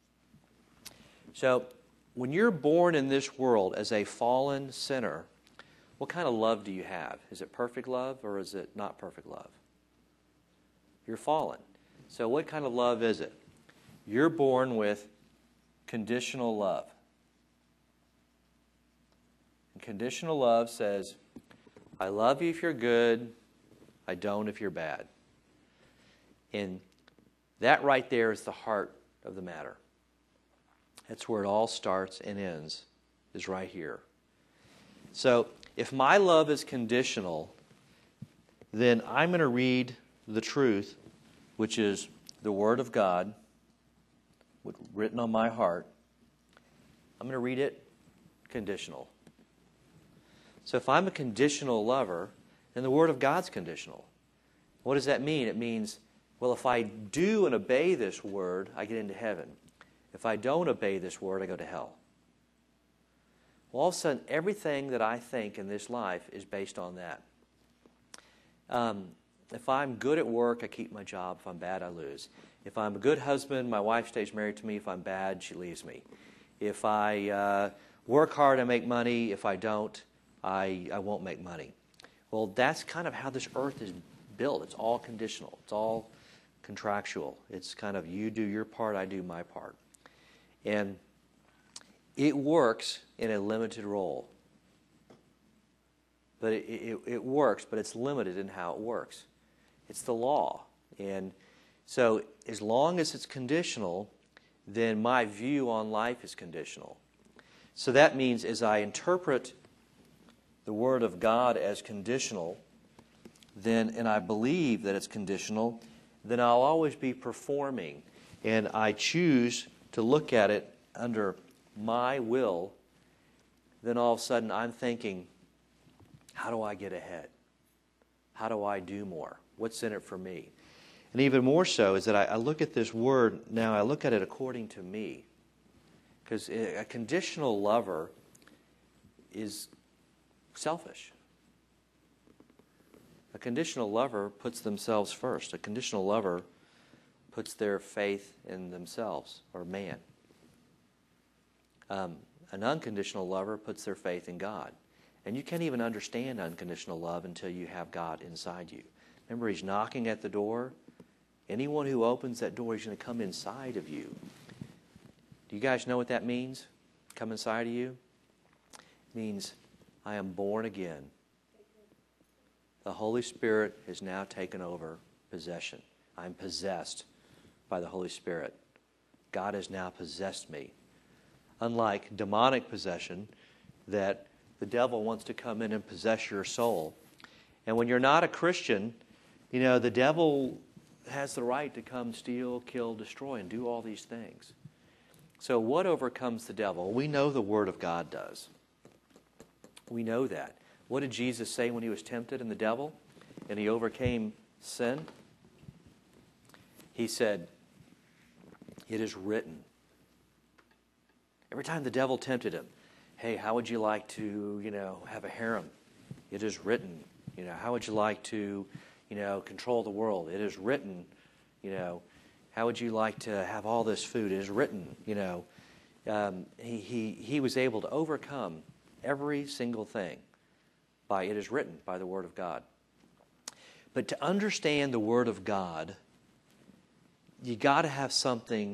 So when you're born in this world as a fallen sinner, what kind of love do you have? Is it perfect love or is it not perfect love? You're fallen. So what kind of love is it? You're born with conditional love. And conditional love says, I love you if you're good, I don't if you're bad. And that right there is the heart of the matter. That's where it all starts and ends, is right here. So if my love is conditional, then I'm going to read the truth, which is the Word of God, written on my heart. I'm going to read it conditional. So if I'm a conditional lover, then the Word of God's conditional. What does that mean? It means, well, if I do and obey this Word, I get into heaven. If I don't obey this Word, I go to hell. Well, all of a sudden, everything that I think in this life is based on that. If I'm good at work, I keep my job. If I'm bad, I lose. If I'm a good husband, my wife stays married to me. If I'm bad, she leaves me. If I work hard, I make money. If I don't, I won't make money. Well, that's kind of how this earth is built. It's all conditional. It's all contractual. It's kind of you do your part, I do my part. And it works in a limited role. But it works, but it's limited in how it works. It's the law. And so as long as it's conditional, then my view on life is conditional. So that means as I interpret the Word of God as conditional, then, and I believe that it's conditional, then I'll always be performing. and I choose to look at it under my will, then all of a sudden I'm thinking, how do I get ahead? How do I do more? What's in it for me? And even more so is that I look at this word now, I look at it according to me. Because a conditional lover is selfish. A conditional lover puts themselves first. A conditional lover puts their faith in themselves or man. An unconditional lover puts their faith in God. And you can't even understand unconditional love until you have God inside you. Remember, He's knocking at the door. Anyone who opens that door, He's going to come inside of you. Do you guys know what that means? Come inside of you? It means I am born again. The Holy Spirit has now taken over possession. I'm possessed by the Holy Spirit. God has now possessed me. Unlike demonic possession, that the devil wants to come in and possess your soul. And when you're not a Christian, the devil has the right to come steal, kill, destroy, and do all these things. So what overcomes the devil? We know the Word of God does. We know that. What did Jesus say when He was tempted in the devil and He overcame sin? He said, it is written. Every time the devil tempted Him, hey, how would you like to, have a harem? It is written. How would you like to, control the world? It is written. How would you like to have all this food? It is written. He was able to overcome every single thing by it is written, by the Word of God. But to understand the Word of God, you got to have something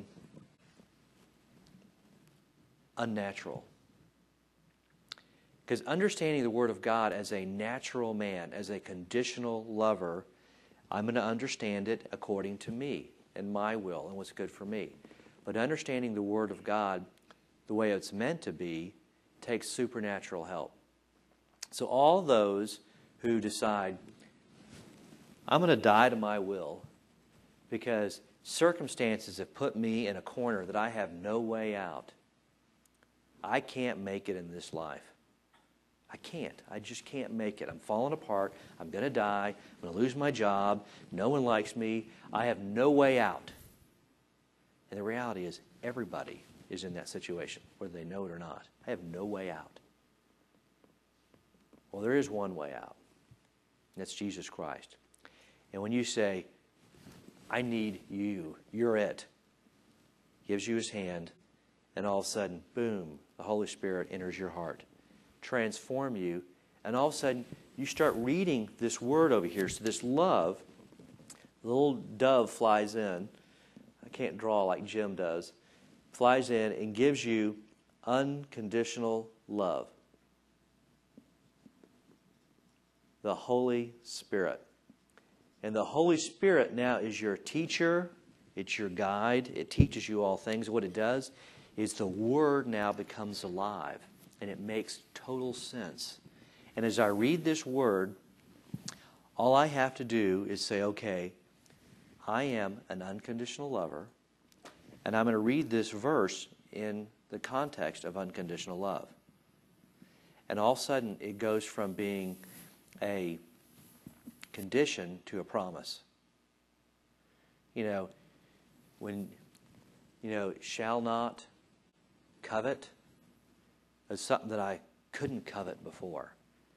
unnatural. Because understanding the Word of God as a natural man, as a conditional lover, I'm going to understand it according to me and my will and what's good for me. But understanding the Word of God the way it's meant to be takes supernatural help. So all those who decide, I'm going to die to my will because circumstances have put me in a corner that I have no way out. I can't make it in this life. I can't. I just can't make it. I'm falling apart. I'm going to die. I'm going to lose my job. No one likes me. I have no way out. And the reality is everybody is in that situation, whether they know it or not. I have no way out. Well, there is one way out. And that's Jesus Christ. And when you say, I need you, you're it, gives you His hand, and all of a sudden, boom, the Holy Spirit enters your heart, transform you, and all of a sudden you start reading this word over here. So this love, the little dove flies in. I can't draw like Jim does. Flies in and gives you unconditional love. The Holy Spirit. And the Holy Spirit now is your teacher. It's your guide. It teaches you all things. What it does is the Word now becomes alive. And it makes total sense. And as I read this Word, all I have to do is say, okay, I am an unconditional lover. And I'm going to read this verse in the context of unconditional love. And all of a sudden, it goes from being a condition to a promise. When, shall not covet is something that I couldn't covet before.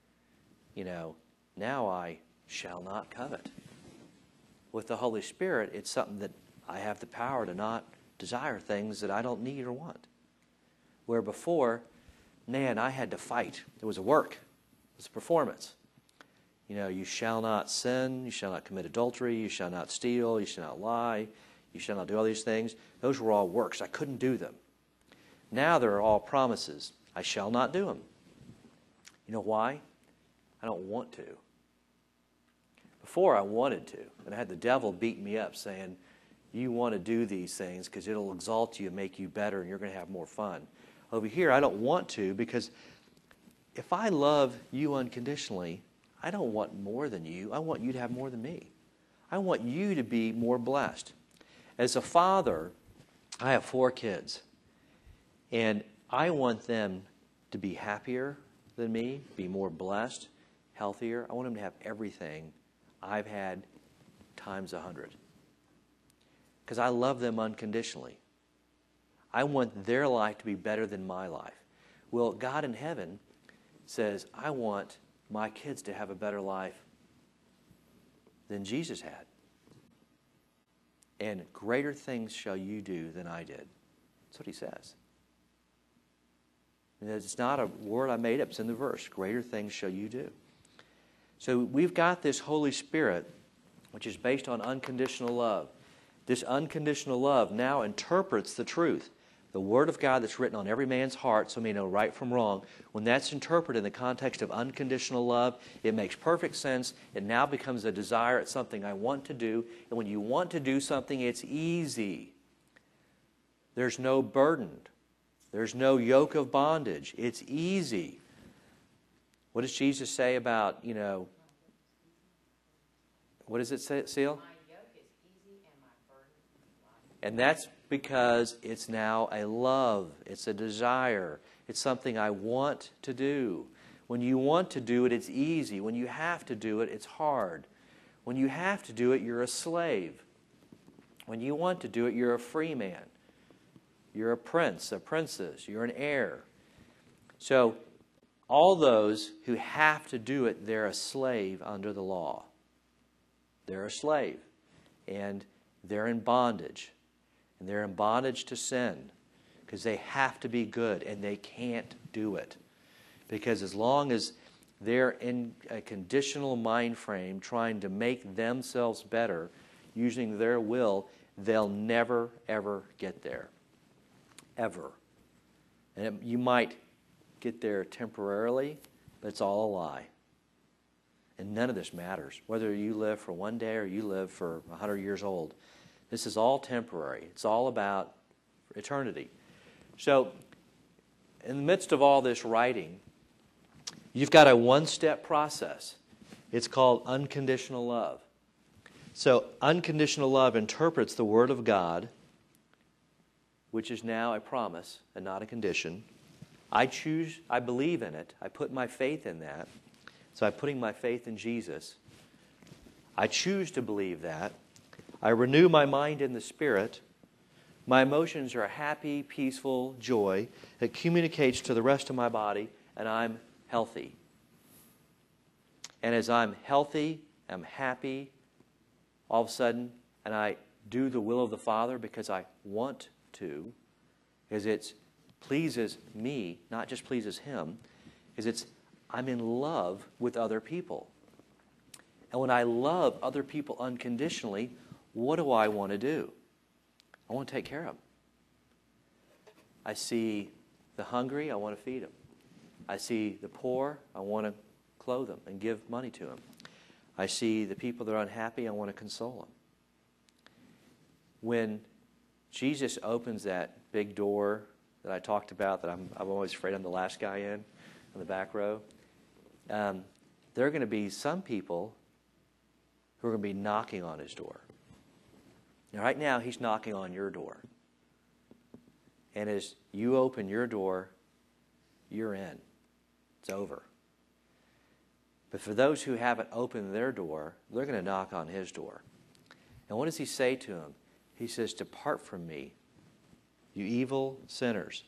Now I shall not covet. With the Holy Spirit, it's something that I have the power to not desire things that I don't need or want. Where before, man, I had to fight. It was a work. It was a performance. You shall not sin, you shall not commit adultery, you shall not steal, you shall not lie, you shall not do all these things. Those were all works. I couldn't do them. Now they're all promises. I shall not do them. You know why? I don't want to. Before I wanted to, and I had the devil beat me up saying, you want to do these things because it'll exalt you and make you better and you're going to have more fun. Over here, I don't want to because if I love you unconditionally, I don't want more than you. I want you to have more than me. I want you to be more blessed. As a father, I have 4 kids, and I want them to be happier than me, be more blessed, healthier. I want them to have everything I've had times 100. Because I love them unconditionally. I want their life to be better than my life. Well, God in heaven says, I want my kids to have a better life than Jesus had. And greater things shall you do than I did. That's what he says. And it's not a word I made up. It's in the verse. Greater things shall you do. So we've got this Holy Spirit, which is based on unconditional love. This unconditional love now interprets the truth. The Word of God that's written on every man's heart, so we know right from wrong. When that's interpreted in the context of unconditional love, it makes perfect sense. It now becomes a desire. It's something I want to do. And when you want to do something, it's easy. There's no burden. There's no yoke of bondage. It's easy. What does Jesus say about, what does it say, Seal? My yoke is easy and my burden is light. And that's because it's now a love. It's a desire. It's something I want to do. When you want to do it, it's easy. When you have to do it, it's hard. When you have to do it, you're a slave. When you want to do it, you're a free man. You're a prince, a princess. You're an heir. So all those who have to do it, they're a slave under the law. They're a slave. And they're in bondage. And they're in bondage to sin because they have to be good and they can't do it. Because as long as they're in a conditional mind frame trying to make themselves better using their will, they'll never, ever get there. Ever. And you might get there temporarily, but it's all a lie. And none of this matters. Whether you live for one day or you live for 100 years old. This is all temporary. It's all about eternity. So, in the midst of all this writing, you've got a one-step process. It's called unconditional love. So, unconditional love interprets the Word of God, which is now a promise and not a condition. I believe in it. I put my faith in that. So I'm putting my faith in Jesus. I choose to believe that. I renew my mind in the Spirit. My emotions are happy, peaceful joy that communicates to the rest of my body, and I'm healthy. And as I'm healthy, I'm happy, all of a sudden, and I do the will of the Father because I want to, because it pleases me, not just pleases Him, because I'm in love with other people. And when I love other people unconditionally, what do I want to do? I want to take care of them. I see the hungry, I want to feed them. I see the poor, I want to clothe them and give money to them. I see the people that are unhappy, I want to console them. When Jesus opens that big door that I talked about, that I'm always afraid I'm the last guy in the back row, there are going to be some people who are going to be knocking on His door. Now, right now, He's knocking on your door. And as you open your door, you're in. It's over. But for those who haven't opened their door, they're going to knock on His door. And what does He say to them? He says, "Depart from me, you evil sinners."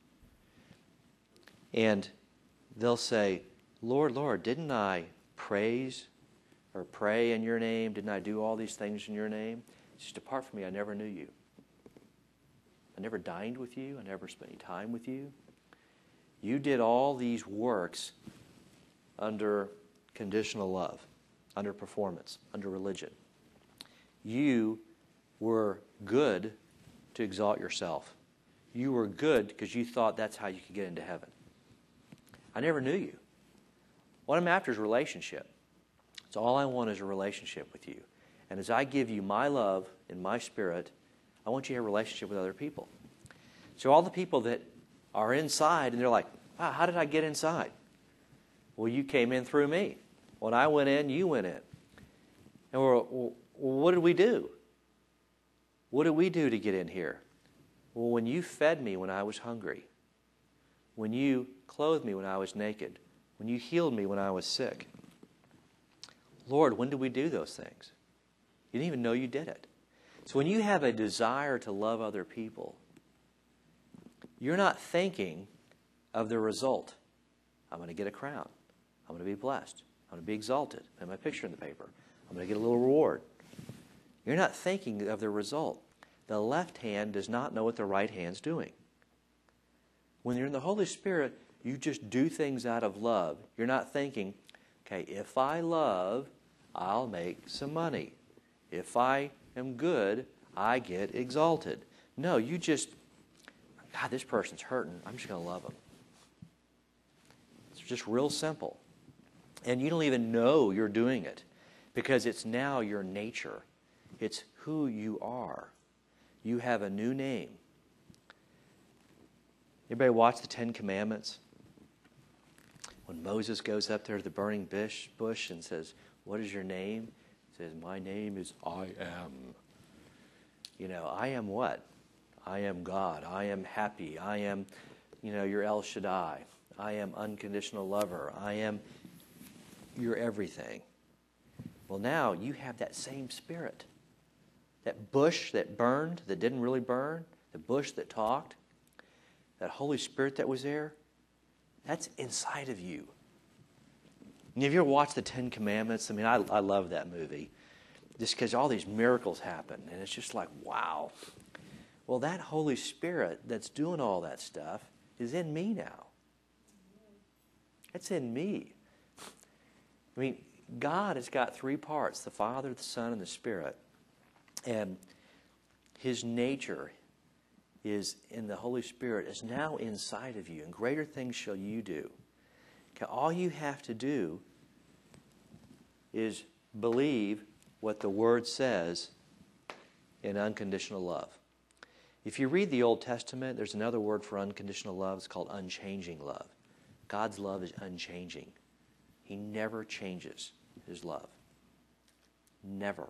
And they'll say, "Lord, Lord, didn't I praise or pray in your name? Didn't I do all these things in your name?" He says, "Depart from me, I never knew you. I never dined with you. I never spent any time with you. You did all these works under conditional love, under performance, under religion. You were good to exalt yourself. You were good because you thought that's how you could get into heaven. I never knew you. What I'm after is relationship. So all I want is a relationship with you. And as I give you my love and my Spirit, I want you to have a relationship with other people." So all the people that are inside, and they're like, "Wow, how did I get inside?" Well, you came in through me. When I went in, you went in. And what did we do? What did we do to get in here? Well, when you fed me when I was hungry, when you clothed me when I was naked, when you healed me when I was sick. Lord, when did we do those things? You didn't even know you did it. So when you have a desire to love other people, you're not thinking of the result. I'm going to get a crown. I'm going to be blessed. I'm going to be exalted. Put my picture in the paper. I'm going to get a little reward. You're not thinking of the result. The left hand does not know what the right hand's doing. When you're in the Holy Spirit, you just do things out of love. You're not thinking, okay, if I love, I'll make some money. If I am good, I get exalted. No, you just, God, this person's hurting. I'm just going to love them. It's just real simple. And you don't even know you're doing it because it's now your nature. It's who you are. You have a new name. Everybody watch the Ten Commandments? When Moses goes up there to the burning bush and says, what is your name? He says, my name is I am. You know, I am what? I am God. I am happy. I am, your El Shaddai. I am unconditional lover. I am your everything. Well, now you have that same spirit. That bush that burned, that didn't really burn, the bush that talked, that Holy Spirit that was there, that's inside of you. And have you ever watched the Ten Commandments? I mean, I love that movie. Just because all these miracles happen. And it's just like, wow. Well, that Holy Spirit that's doing all that stuff is in me now. It's in me. I mean, God has got three parts, the Father, the Son, and the Spirit. And His nature is in the Holy Spirit, is now inside of you, and greater things shall you do. Okay, all you have to do is believe what the Word says in unconditional love. If you read the Old Testament, there's another word for unconditional love. It's called unchanging love. God's love is unchanging. He never changes His love. Never.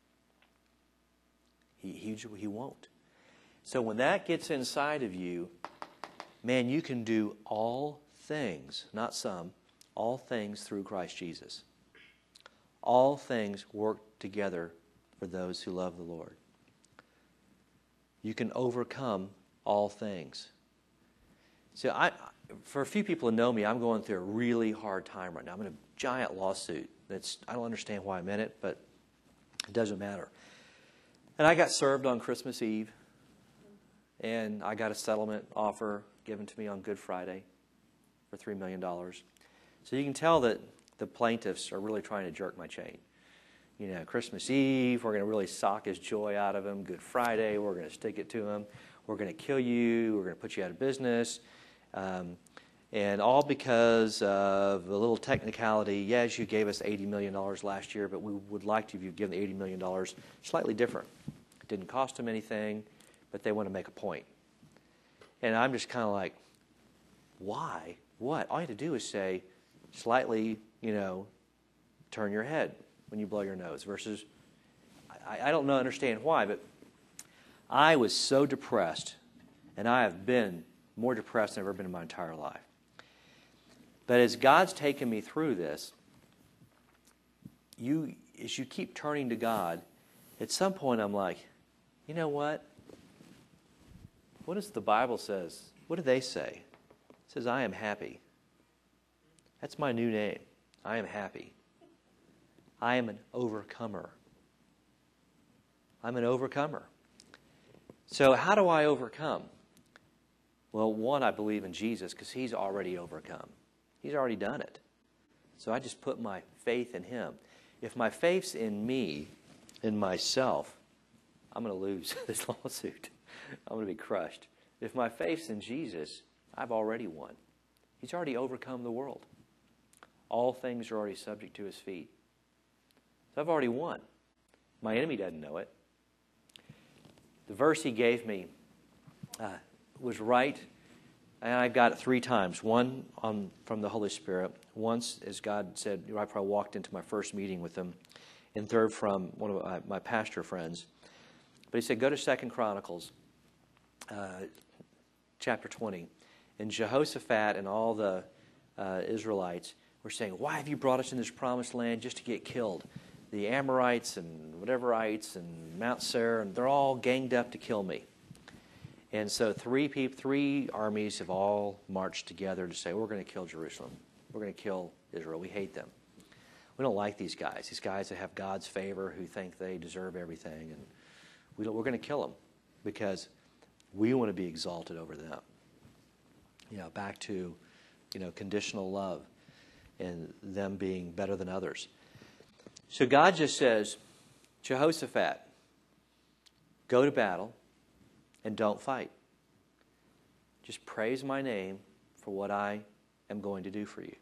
He won't. So when that gets inside of you, man, you can do all things, not some, all things through Christ Jesus. All things work together for those who love the Lord. You can overcome all things. So for a few people who know me, I'm going through a really hard time right now. I'm in a giant lawsuit. I don't understand why I'm in it, but it doesn't matter. And I got served on Christmas Eve, and I got a settlement offer given to me on Good Friday for $3 million. So you can tell that the plaintiffs are really trying to jerk my chain. Christmas Eve, we're going to really sock his joy out of him. Good Friday, we're going to stick it to him. We're going to kill you. We're going to put you out of business. And all because of a little technicality. Yes, you gave us $80 million last year, but we would like to have you given the $80 million slightly different. It didn't cost them anything, but they want to make a point. And I'm just kind of like, why? What? All you have to do is say, slightly, turn your head when you blow your nose versus, I don't understand why, but I was so depressed, and I have been more depressed than I've ever been in my entire life. But as God's taken me through this, as you keep turning to God, at some point I'm like, you know what? What does the Bible says? What do they say? It says, I am happy. That's my new name. I am happy. I am an overcomer. I'm an overcomer. So how do I overcome? Well, one, I believe in Jesus because He's already overcome. He's already done it. So I just put my faith in Him. If my faith's in me, in myself, I'm going to lose this lawsuit. I'm going to be crushed. If my faith's in Jesus, I've already won. He's already overcome the world. All things are already subject to His feet. So I've already won. My enemy doesn't know it. The verse he gave me was right, and I got it 3 times. One from the Holy Spirit. Once, as God said, I probably walked into my first meeting with him. And third, from one of my pastor friends. But he said, go to 2 Chronicles chapter 20. And Jehoshaphat and all the Israelites were saying, why have you brought us in this promised land just to get killed? The Amorites and whateverites and Mount Seir, and they're all ganged up to kill me. And so three armies have all marched together to say, we're going to kill Jerusalem. We're going to kill Israel. We hate them. We don't like these guys that have God's favor, who think they deserve everything. And we're going to kill them because we want to be exalted over them. Back to, conditional love and them being better than others. So God just says, Jehoshaphat, go to battle and don't fight. Just praise my name for what I am going to do for you.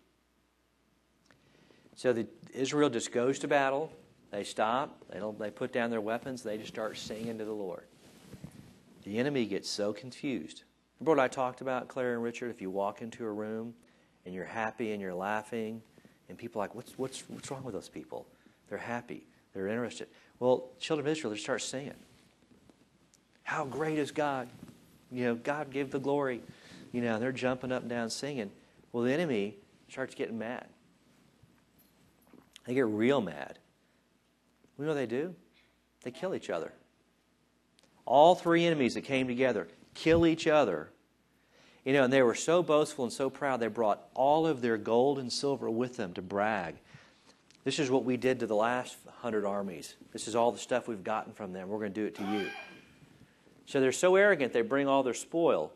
So Israel just goes to battle. They stop. They put down their weapons. They just start singing to the Lord. The enemy gets so confused. Remember what I talked about, Claire and Richard? If you walk into a room and you're happy and you're laughing, and people are like, what's wrong with those people? They're happy. They're interested. Well, children of Israel, they start singing. How great is God? God gave the glory. They're jumping up and down singing. Well, the enemy starts getting mad. They get real mad. You know what they do? They kill each other. All three enemies that came together kill each other. And they were so boastful and so proud, they brought all of their gold and silver with them to brag. This is what we did to the last 100 armies. This is all the stuff we've gotten from them. We're going to do it to you. So they're so arrogant, they bring all their spoil.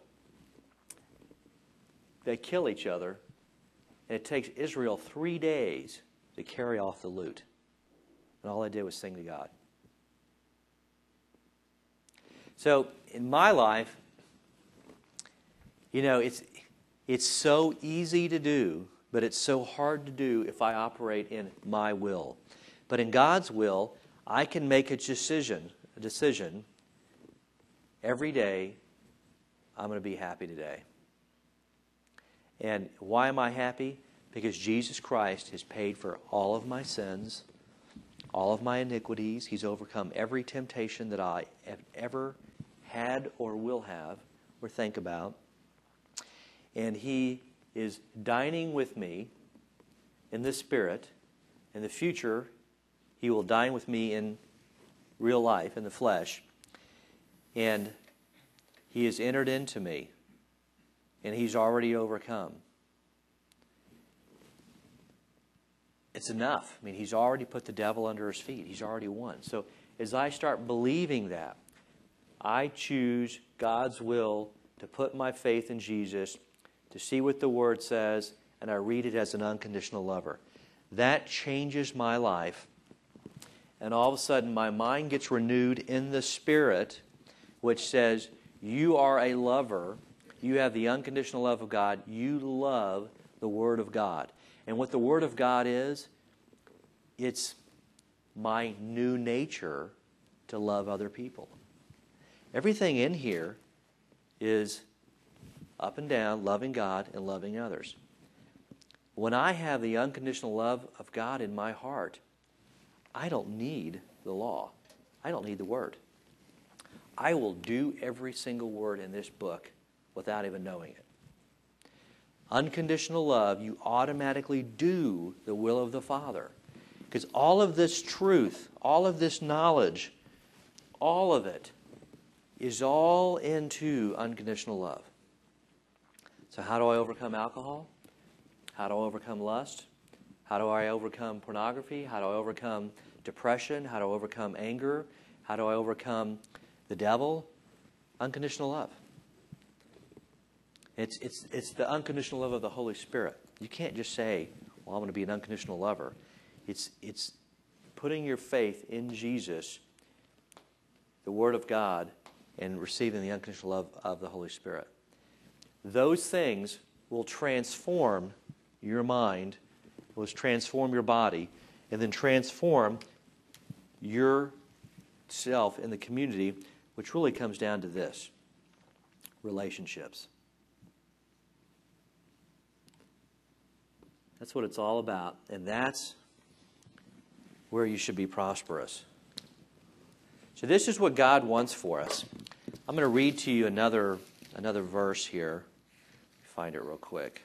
They kill each other. And it takes Israel 3 days to carry off the loot. And all they did was sing to God. So in my life, it's so easy to do, but it's so hard to do if I operate in my will. But in God's will, I can make a decision every day. I'm going to be happy today. And why am I happy? Because Jesus Christ has paid for all of my sins, all of my iniquities. He's overcome every temptation that I have ever had or will have or think about. And He is dining with me in the Spirit. In the future, He will dine with me in real life, in the flesh. And He has entered into me. And He's already overcome. It's enough. He's already put the devil under His feet. He's already won. So as I start believing that, I choose God's will to put my faith in Jesus, to see what the Word says, and I read it as an unconditional lover. That changes my life. And all of a sudden, my mind gets renewed in the Spirit, which says, you are a lover. You have the unconditional love of God. You love the Word of God. And what the Word of God is, it's my new nature to love other people. Everything in here is up and down, loving God and loving others. When I have the unconditional love of God in my heart, I don't need the law. I don't need the Word. I will do every single word in this book without even knowing it. Unconditional love, you automatically do the will of the Father. Because all of this truth, all of this knowledge, all of it is all into unconditional love. So how do I overcome alcohol? How do I overcome lust? How do I overcome pornography? How do I overcome depression? How do I overcome anger? How do I overcome the devil? Unconditional love. It's the unconditional love of the Holy Spirit. You can't just say, well, I'm going to be an unconditional lover. It's putting your faith in Jesus, the Word of God, and receiving the unconditional love of the Holy Spirit. Those things will transform your mind, will transform your body, and then transform yourself in the community, which really comes down to this: relationships. That's what it's all about, and that's where you should be prosperous. So this is what God wants for us. I'm going to read to you another verse here. Find it real quick.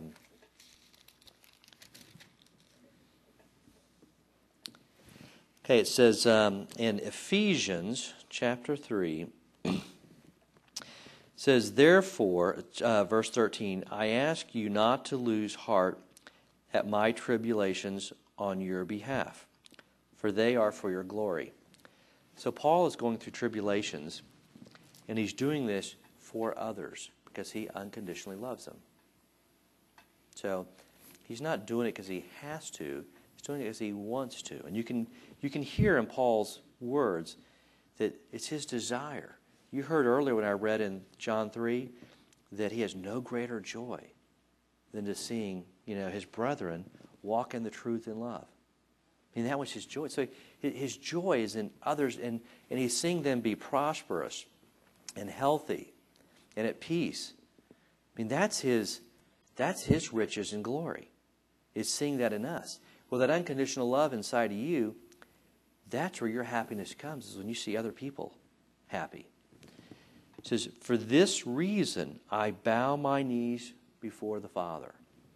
Okay, it says in Ephesians chapter 3, it says, therefore, verse 13, I ask you not to lose heart at my tribulations on your behalf, for they are for your glory. So Paul is going through tribulations, and he's doing this for others because he unconditionally loves them. So he's not doing it because he has to. He's doing it because he wants to. And you can hear in Paul's words that it's his desire. You heard earlier when I read in John 3 that he has no greater joy than to seeing, his brethren walk in the truth and love. I mean, that was his joy. So his joy is in others, and he's seeing them be prosperous and healthy and at peace. I mean, that's his riches and glory, is seeing that in us. Well, that unconditional love inside of you, that's where your happiness comes, is when you see other people happy. It says, for this reason I bow my knees before the Father,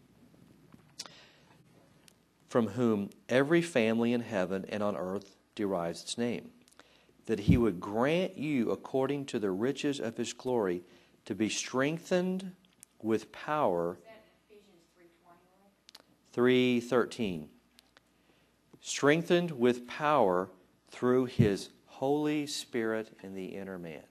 from whom every family in heaven and on earth derives its name, that he would grant you, according to the riches of his glory, to be strengthened with power. Is that Ephesians 3:13. Strengthened with power through his Holy Spirit in the inner man.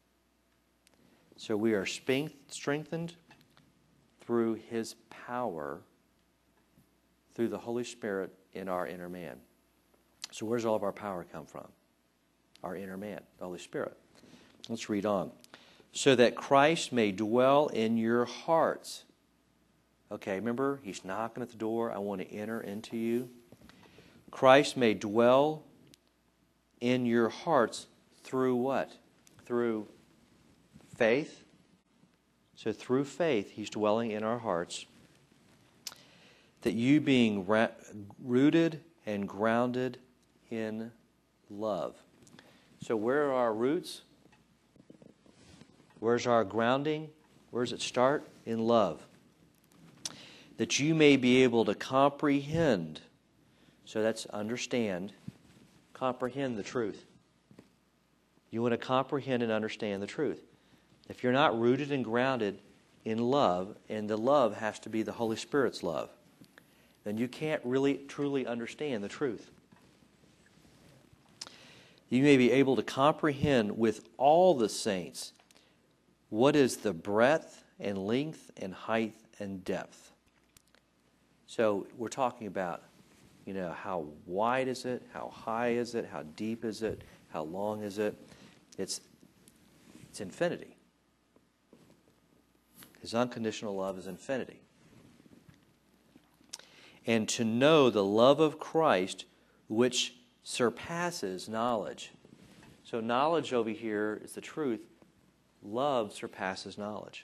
So we are strengthened through his power, through the Holy Spirit in our inner man. So where does all of our power come from? Our inner man, the Holy Spirit. Let's read on. So that Christ may dwell in your hearts. Okay, remember, he's knocking at the door. I want to enter into you. Christ may dwell in your hearts through what? Through faith. So through faith, he's dwelling in our hearts. That you being rooted and grounded in love. So where are our roots? Where's our grounding? Where does it start? In love. That you may be able to comprehend. So that's understand. Comprehend the truth. You want to comprehend and understand the truth. If you're not rooted and grounded in love, and the love has to be the Holy Spirit's love, then you can't really truly understand the truth. You may be able to comprehend with all the saints what is the breadth and length and height and depth. So we're talking about, how wide is it? How high is it? How deep is it? How long is it? It's infinity. His unconditional love is infinity. And to know the love of Christ, which surpasses knowledge. So knowledge over here is the truth. Love surpasses knowledge.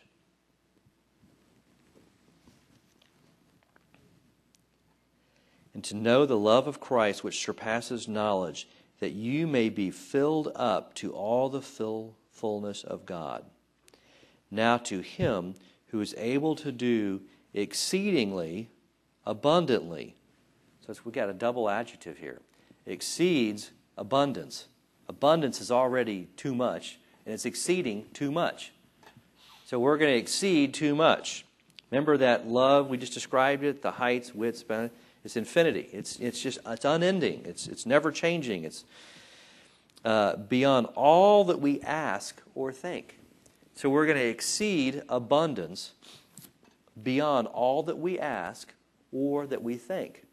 And to know the love of Christ, which surpasses knowledge, that you may be filled up to all the fullness of God. Now to him who is able to do exceedingly abundantly. So we've got a double adjective here. Exceeds abundance. Abundance is already too much, and it's exceeding too much. So we're going to exceed too much. Remember that love, we just described it, the heights, widths, it's infinity. It's unending. It's never changing. It's beyond all that we ask or think. So we're going to exceed abundance beyond all that we ask or that we think.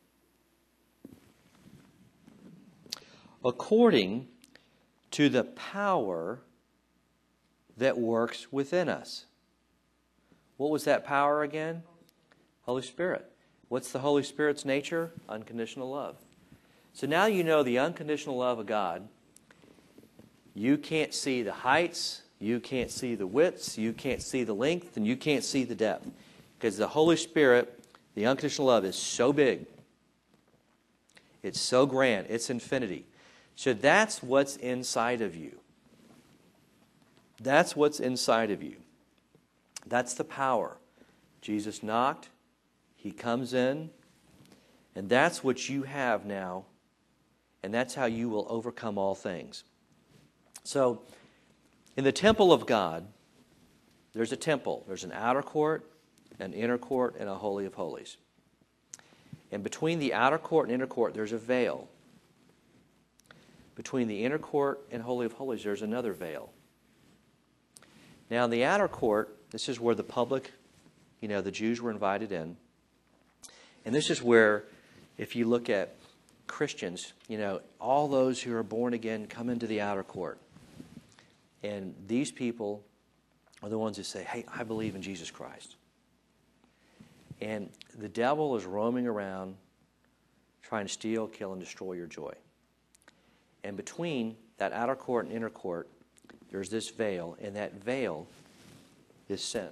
According to the power that works within us. What was that power again? Holy Spirit. What's the Holy Spirit's nature? Unconditional love. So now you know the unconditional love of God. You can't see the heights, you can't see the widths, you can't see the length, and you can't see the depth. Because the Holy Spirit, the unconditional love, is so big. It's so grand. It's infinity. So that's what's inside of you. That's what's inside of you. That's the power. Jesus knocked. He comes in. And that's what you have now. And that's how you will overcome all things. So, in the temple of God, there's a temple. There's an outer court, an inner court, and a holy of holies. And between the outer court and inner court, there's a veil. Between the inner court and holy of holies, there's another veil. Now, in the outer court, this is where the public, the Jews were invited in. And this is where, if you look at Christians, all those who are born again come into the outer court. And these people are the ones who say, hey, I believe in Jesus Christ. And the devil is roaming around trying to steal, kill, and destroy your joy. And between that outer court and inner court, there's this veil, and that veil is sin.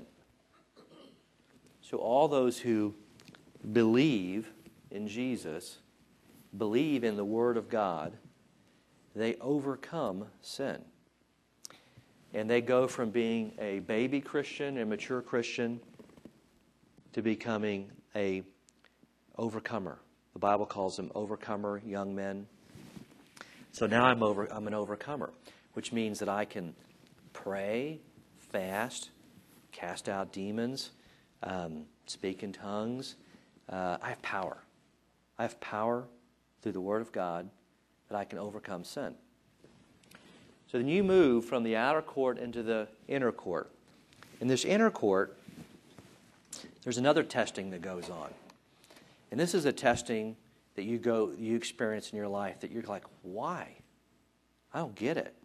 So all those who believe in Jesus, believe in the Word of God, they overcome sin. And they go from being a baby Christian, a mature Christian, to becoming a overcomer. The Bible calls them overcomer young men. So now I'm an overcomer, which means that I can pray, fast, cast out demons, speak in tongues. I have power. I have power through the Word of God that I can overcome sin. So then you move from the outer court into the inner court. In this inner court, there's another testing that goes on. And this is a testing that you experience in your life that you're like, why? I don't get it.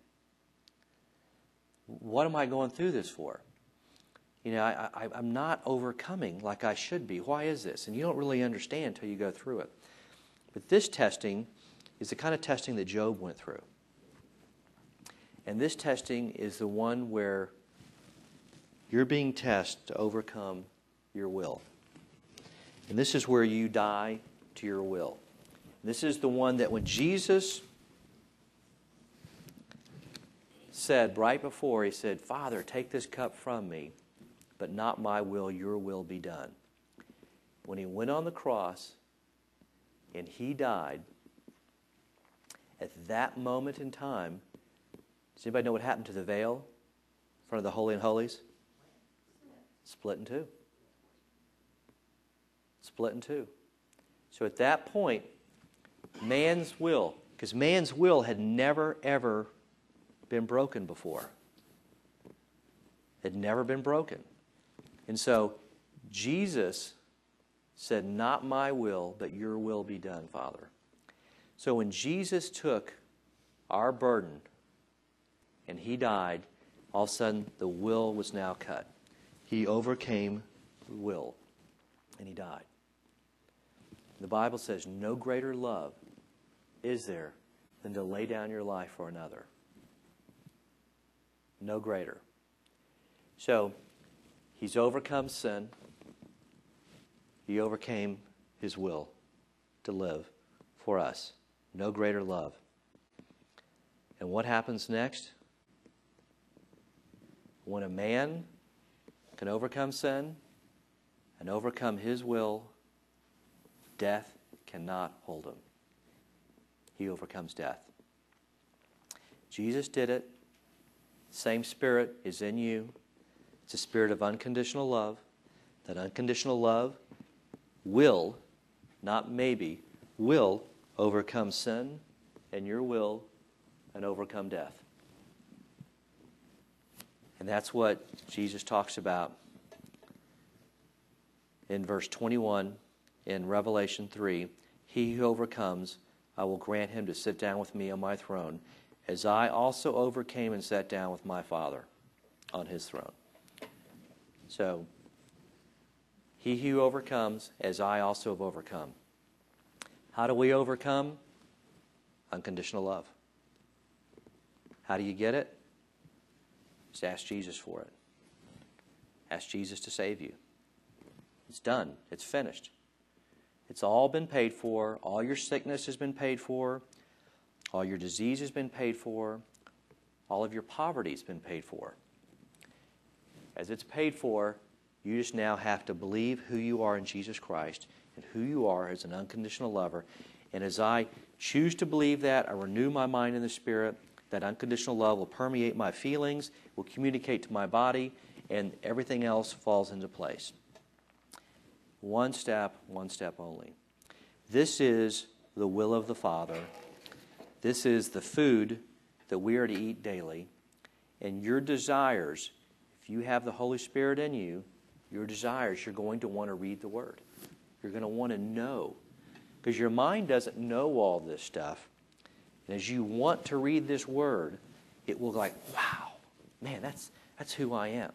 What am I going through this for? I'm not overcoming like I should be. Why is this? And you don't really understand until you go through it. But this testing is the kind of testing that Job went through. And this testing is the one where you're being tested to overcome your will. And this is where you die to your will. This is the one that when Jesus said right before, he said, Father, take this cup from me, but not my will, your will be done. When he went on the cross and he died, at that moment in time, does anybody know what happened to the veil in front of the Holy and Holies? Split in two. Split in two. So at that point, man's will, because man's will had never, ever been broken before. It had never been broken. And so Jesus said, not my will, but your will be done, Father. So when Jesus took our burden and he died, all of a sudden the will was now cut. He overcame the will and he died. The Bible says no greater love is there than to lay down your life for another. No greater. So he's overcome sin. He overcame his will to live for us. No greater love. And what happens next? When a man can overcome sin and overcome his will, death cannot hold him. He overcomes death. Jesus did it. Same Spirit is in you. It's a spirit of unconditional love. That unconditional love will, not maybe, will overcome sin and your will and overcome death. And that's what Jesus talks about in verse 21 in Revelation 3. He who overcomes, I will grant him to sit down with me on my throne, as I also overcame and sat down with my Father on his throne. So, he who overcomes, as I also have overcome. How do we overcome? Unconditional love. How do you get it? Just ask Jesus for it. Ask Jesus to save you. It's done. It's finished. It's all been paid for. All your sickness has been paid for. All your disease has been paid for. All of your poverty has been paid for. as it's paid for. You just now have to believe who you are in Jesus Christ and who you are as an unconditional lover. And as I choose to believe that, I renew my mind in the Spirit. That unconditional love will permeate my feelings, will communicate to my body, and everything else falls into place. One step only. This is the will of the Father. This is the food that we are to eat daily. And your desires, if you have the Holy Spirit in you, your desires, you're going to want to read the Word. You're going to want to know. Because your mind doesn't know all this stuff. And as you want to read this Word, it will go like, wow, man, that's who I am.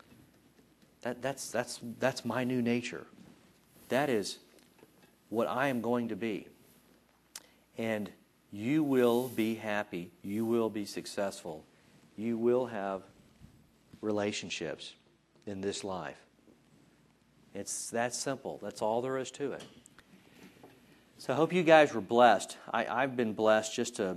That's my new nature. That is what I am going to be. And you will be happy. You will be successful. You will have relationships in this life. It's that simple. That's all there is to it. So I hope you guys were blessed. I've been blessed just to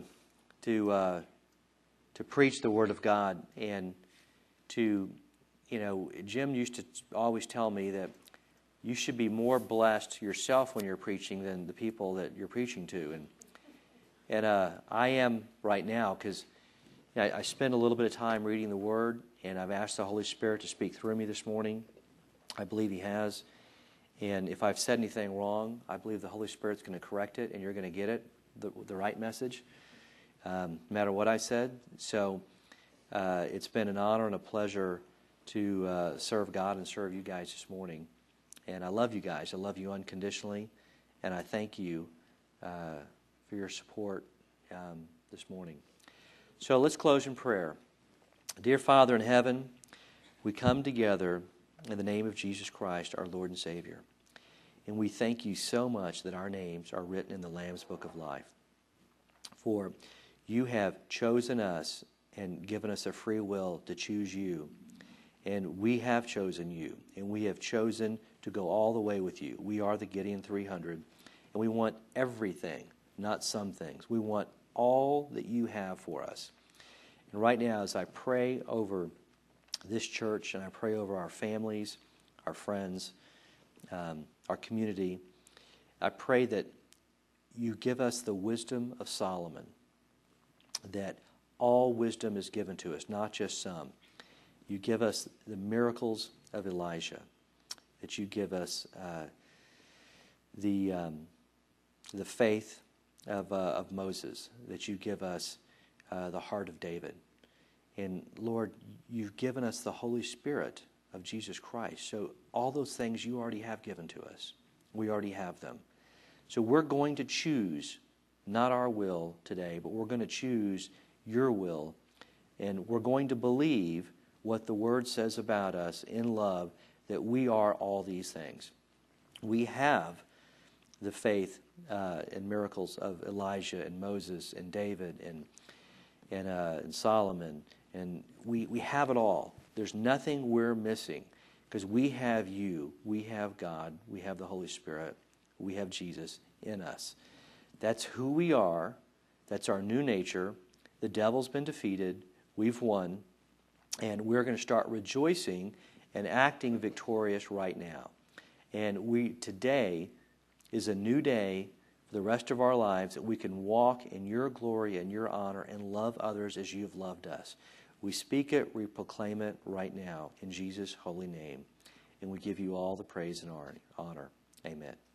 preach the Word of God and to, Jim used to always tell me that you should be more blessed yourself when you're preaching than the people that you're preaching to. And I am right now because I spend a little bit of time reading the Word, and I've asked the Holy Spirit to speak through me this morning. I believe He has. And if I've said anything wrong, I believe the Holy Spirit's going to correct it, and you're going to get it, the right message, no matter what I said. So it's been an honor and a pleasure to serve God and serve you guys this morning. And I love you guys. I love you unconditionally. And I thank you for your support this morning. So let's close in prayer. Dear Father in heaven, we come together in the name of Jesus Christ, our Lord and Savior. And we thank you so much that our names are written in the Lamb's Book of Life. For you have chosen us and given us a free will to choose you. And we have chosen you. And we have chosen to go all the way with you. We are the Gideon 300. And we want everything, not some things. We want all that you have for us. And right now, as I pray over this church, and I pray over our families, our friends, our community, I pray that you give us the wisdom of Solomon, that all wisdom is given to us, not just some. You give us the miracles of Elijah, that you give us the faith of Moses, that you give us the heart of David. And Lord, you've given us the Holy Spirit of Jesus Christ. So all those things you already have given to us. We already have them. So we're going to choose not our will today, but we're going to choose your will. And we're going to believe what the Word says about us in love, that we are all these things. We have the faith and miracles of Elijah and Moses and David and Solomon. And we have it all. There's nothing we're missing because we have you, we have God, we have the Holy Spirit, we have Jesus in us. That's who we are. That's our new nature. The devil's been defeated. We've won. And we're going to start rejoicing and acting victorious right now. And today is a new day for the rest of our lives that we can walk in your glory and your honor and love others as you've loved us. We speak it, we proclaim it right now in Jesus' holy name. And we give you all the praise and honor. Amen.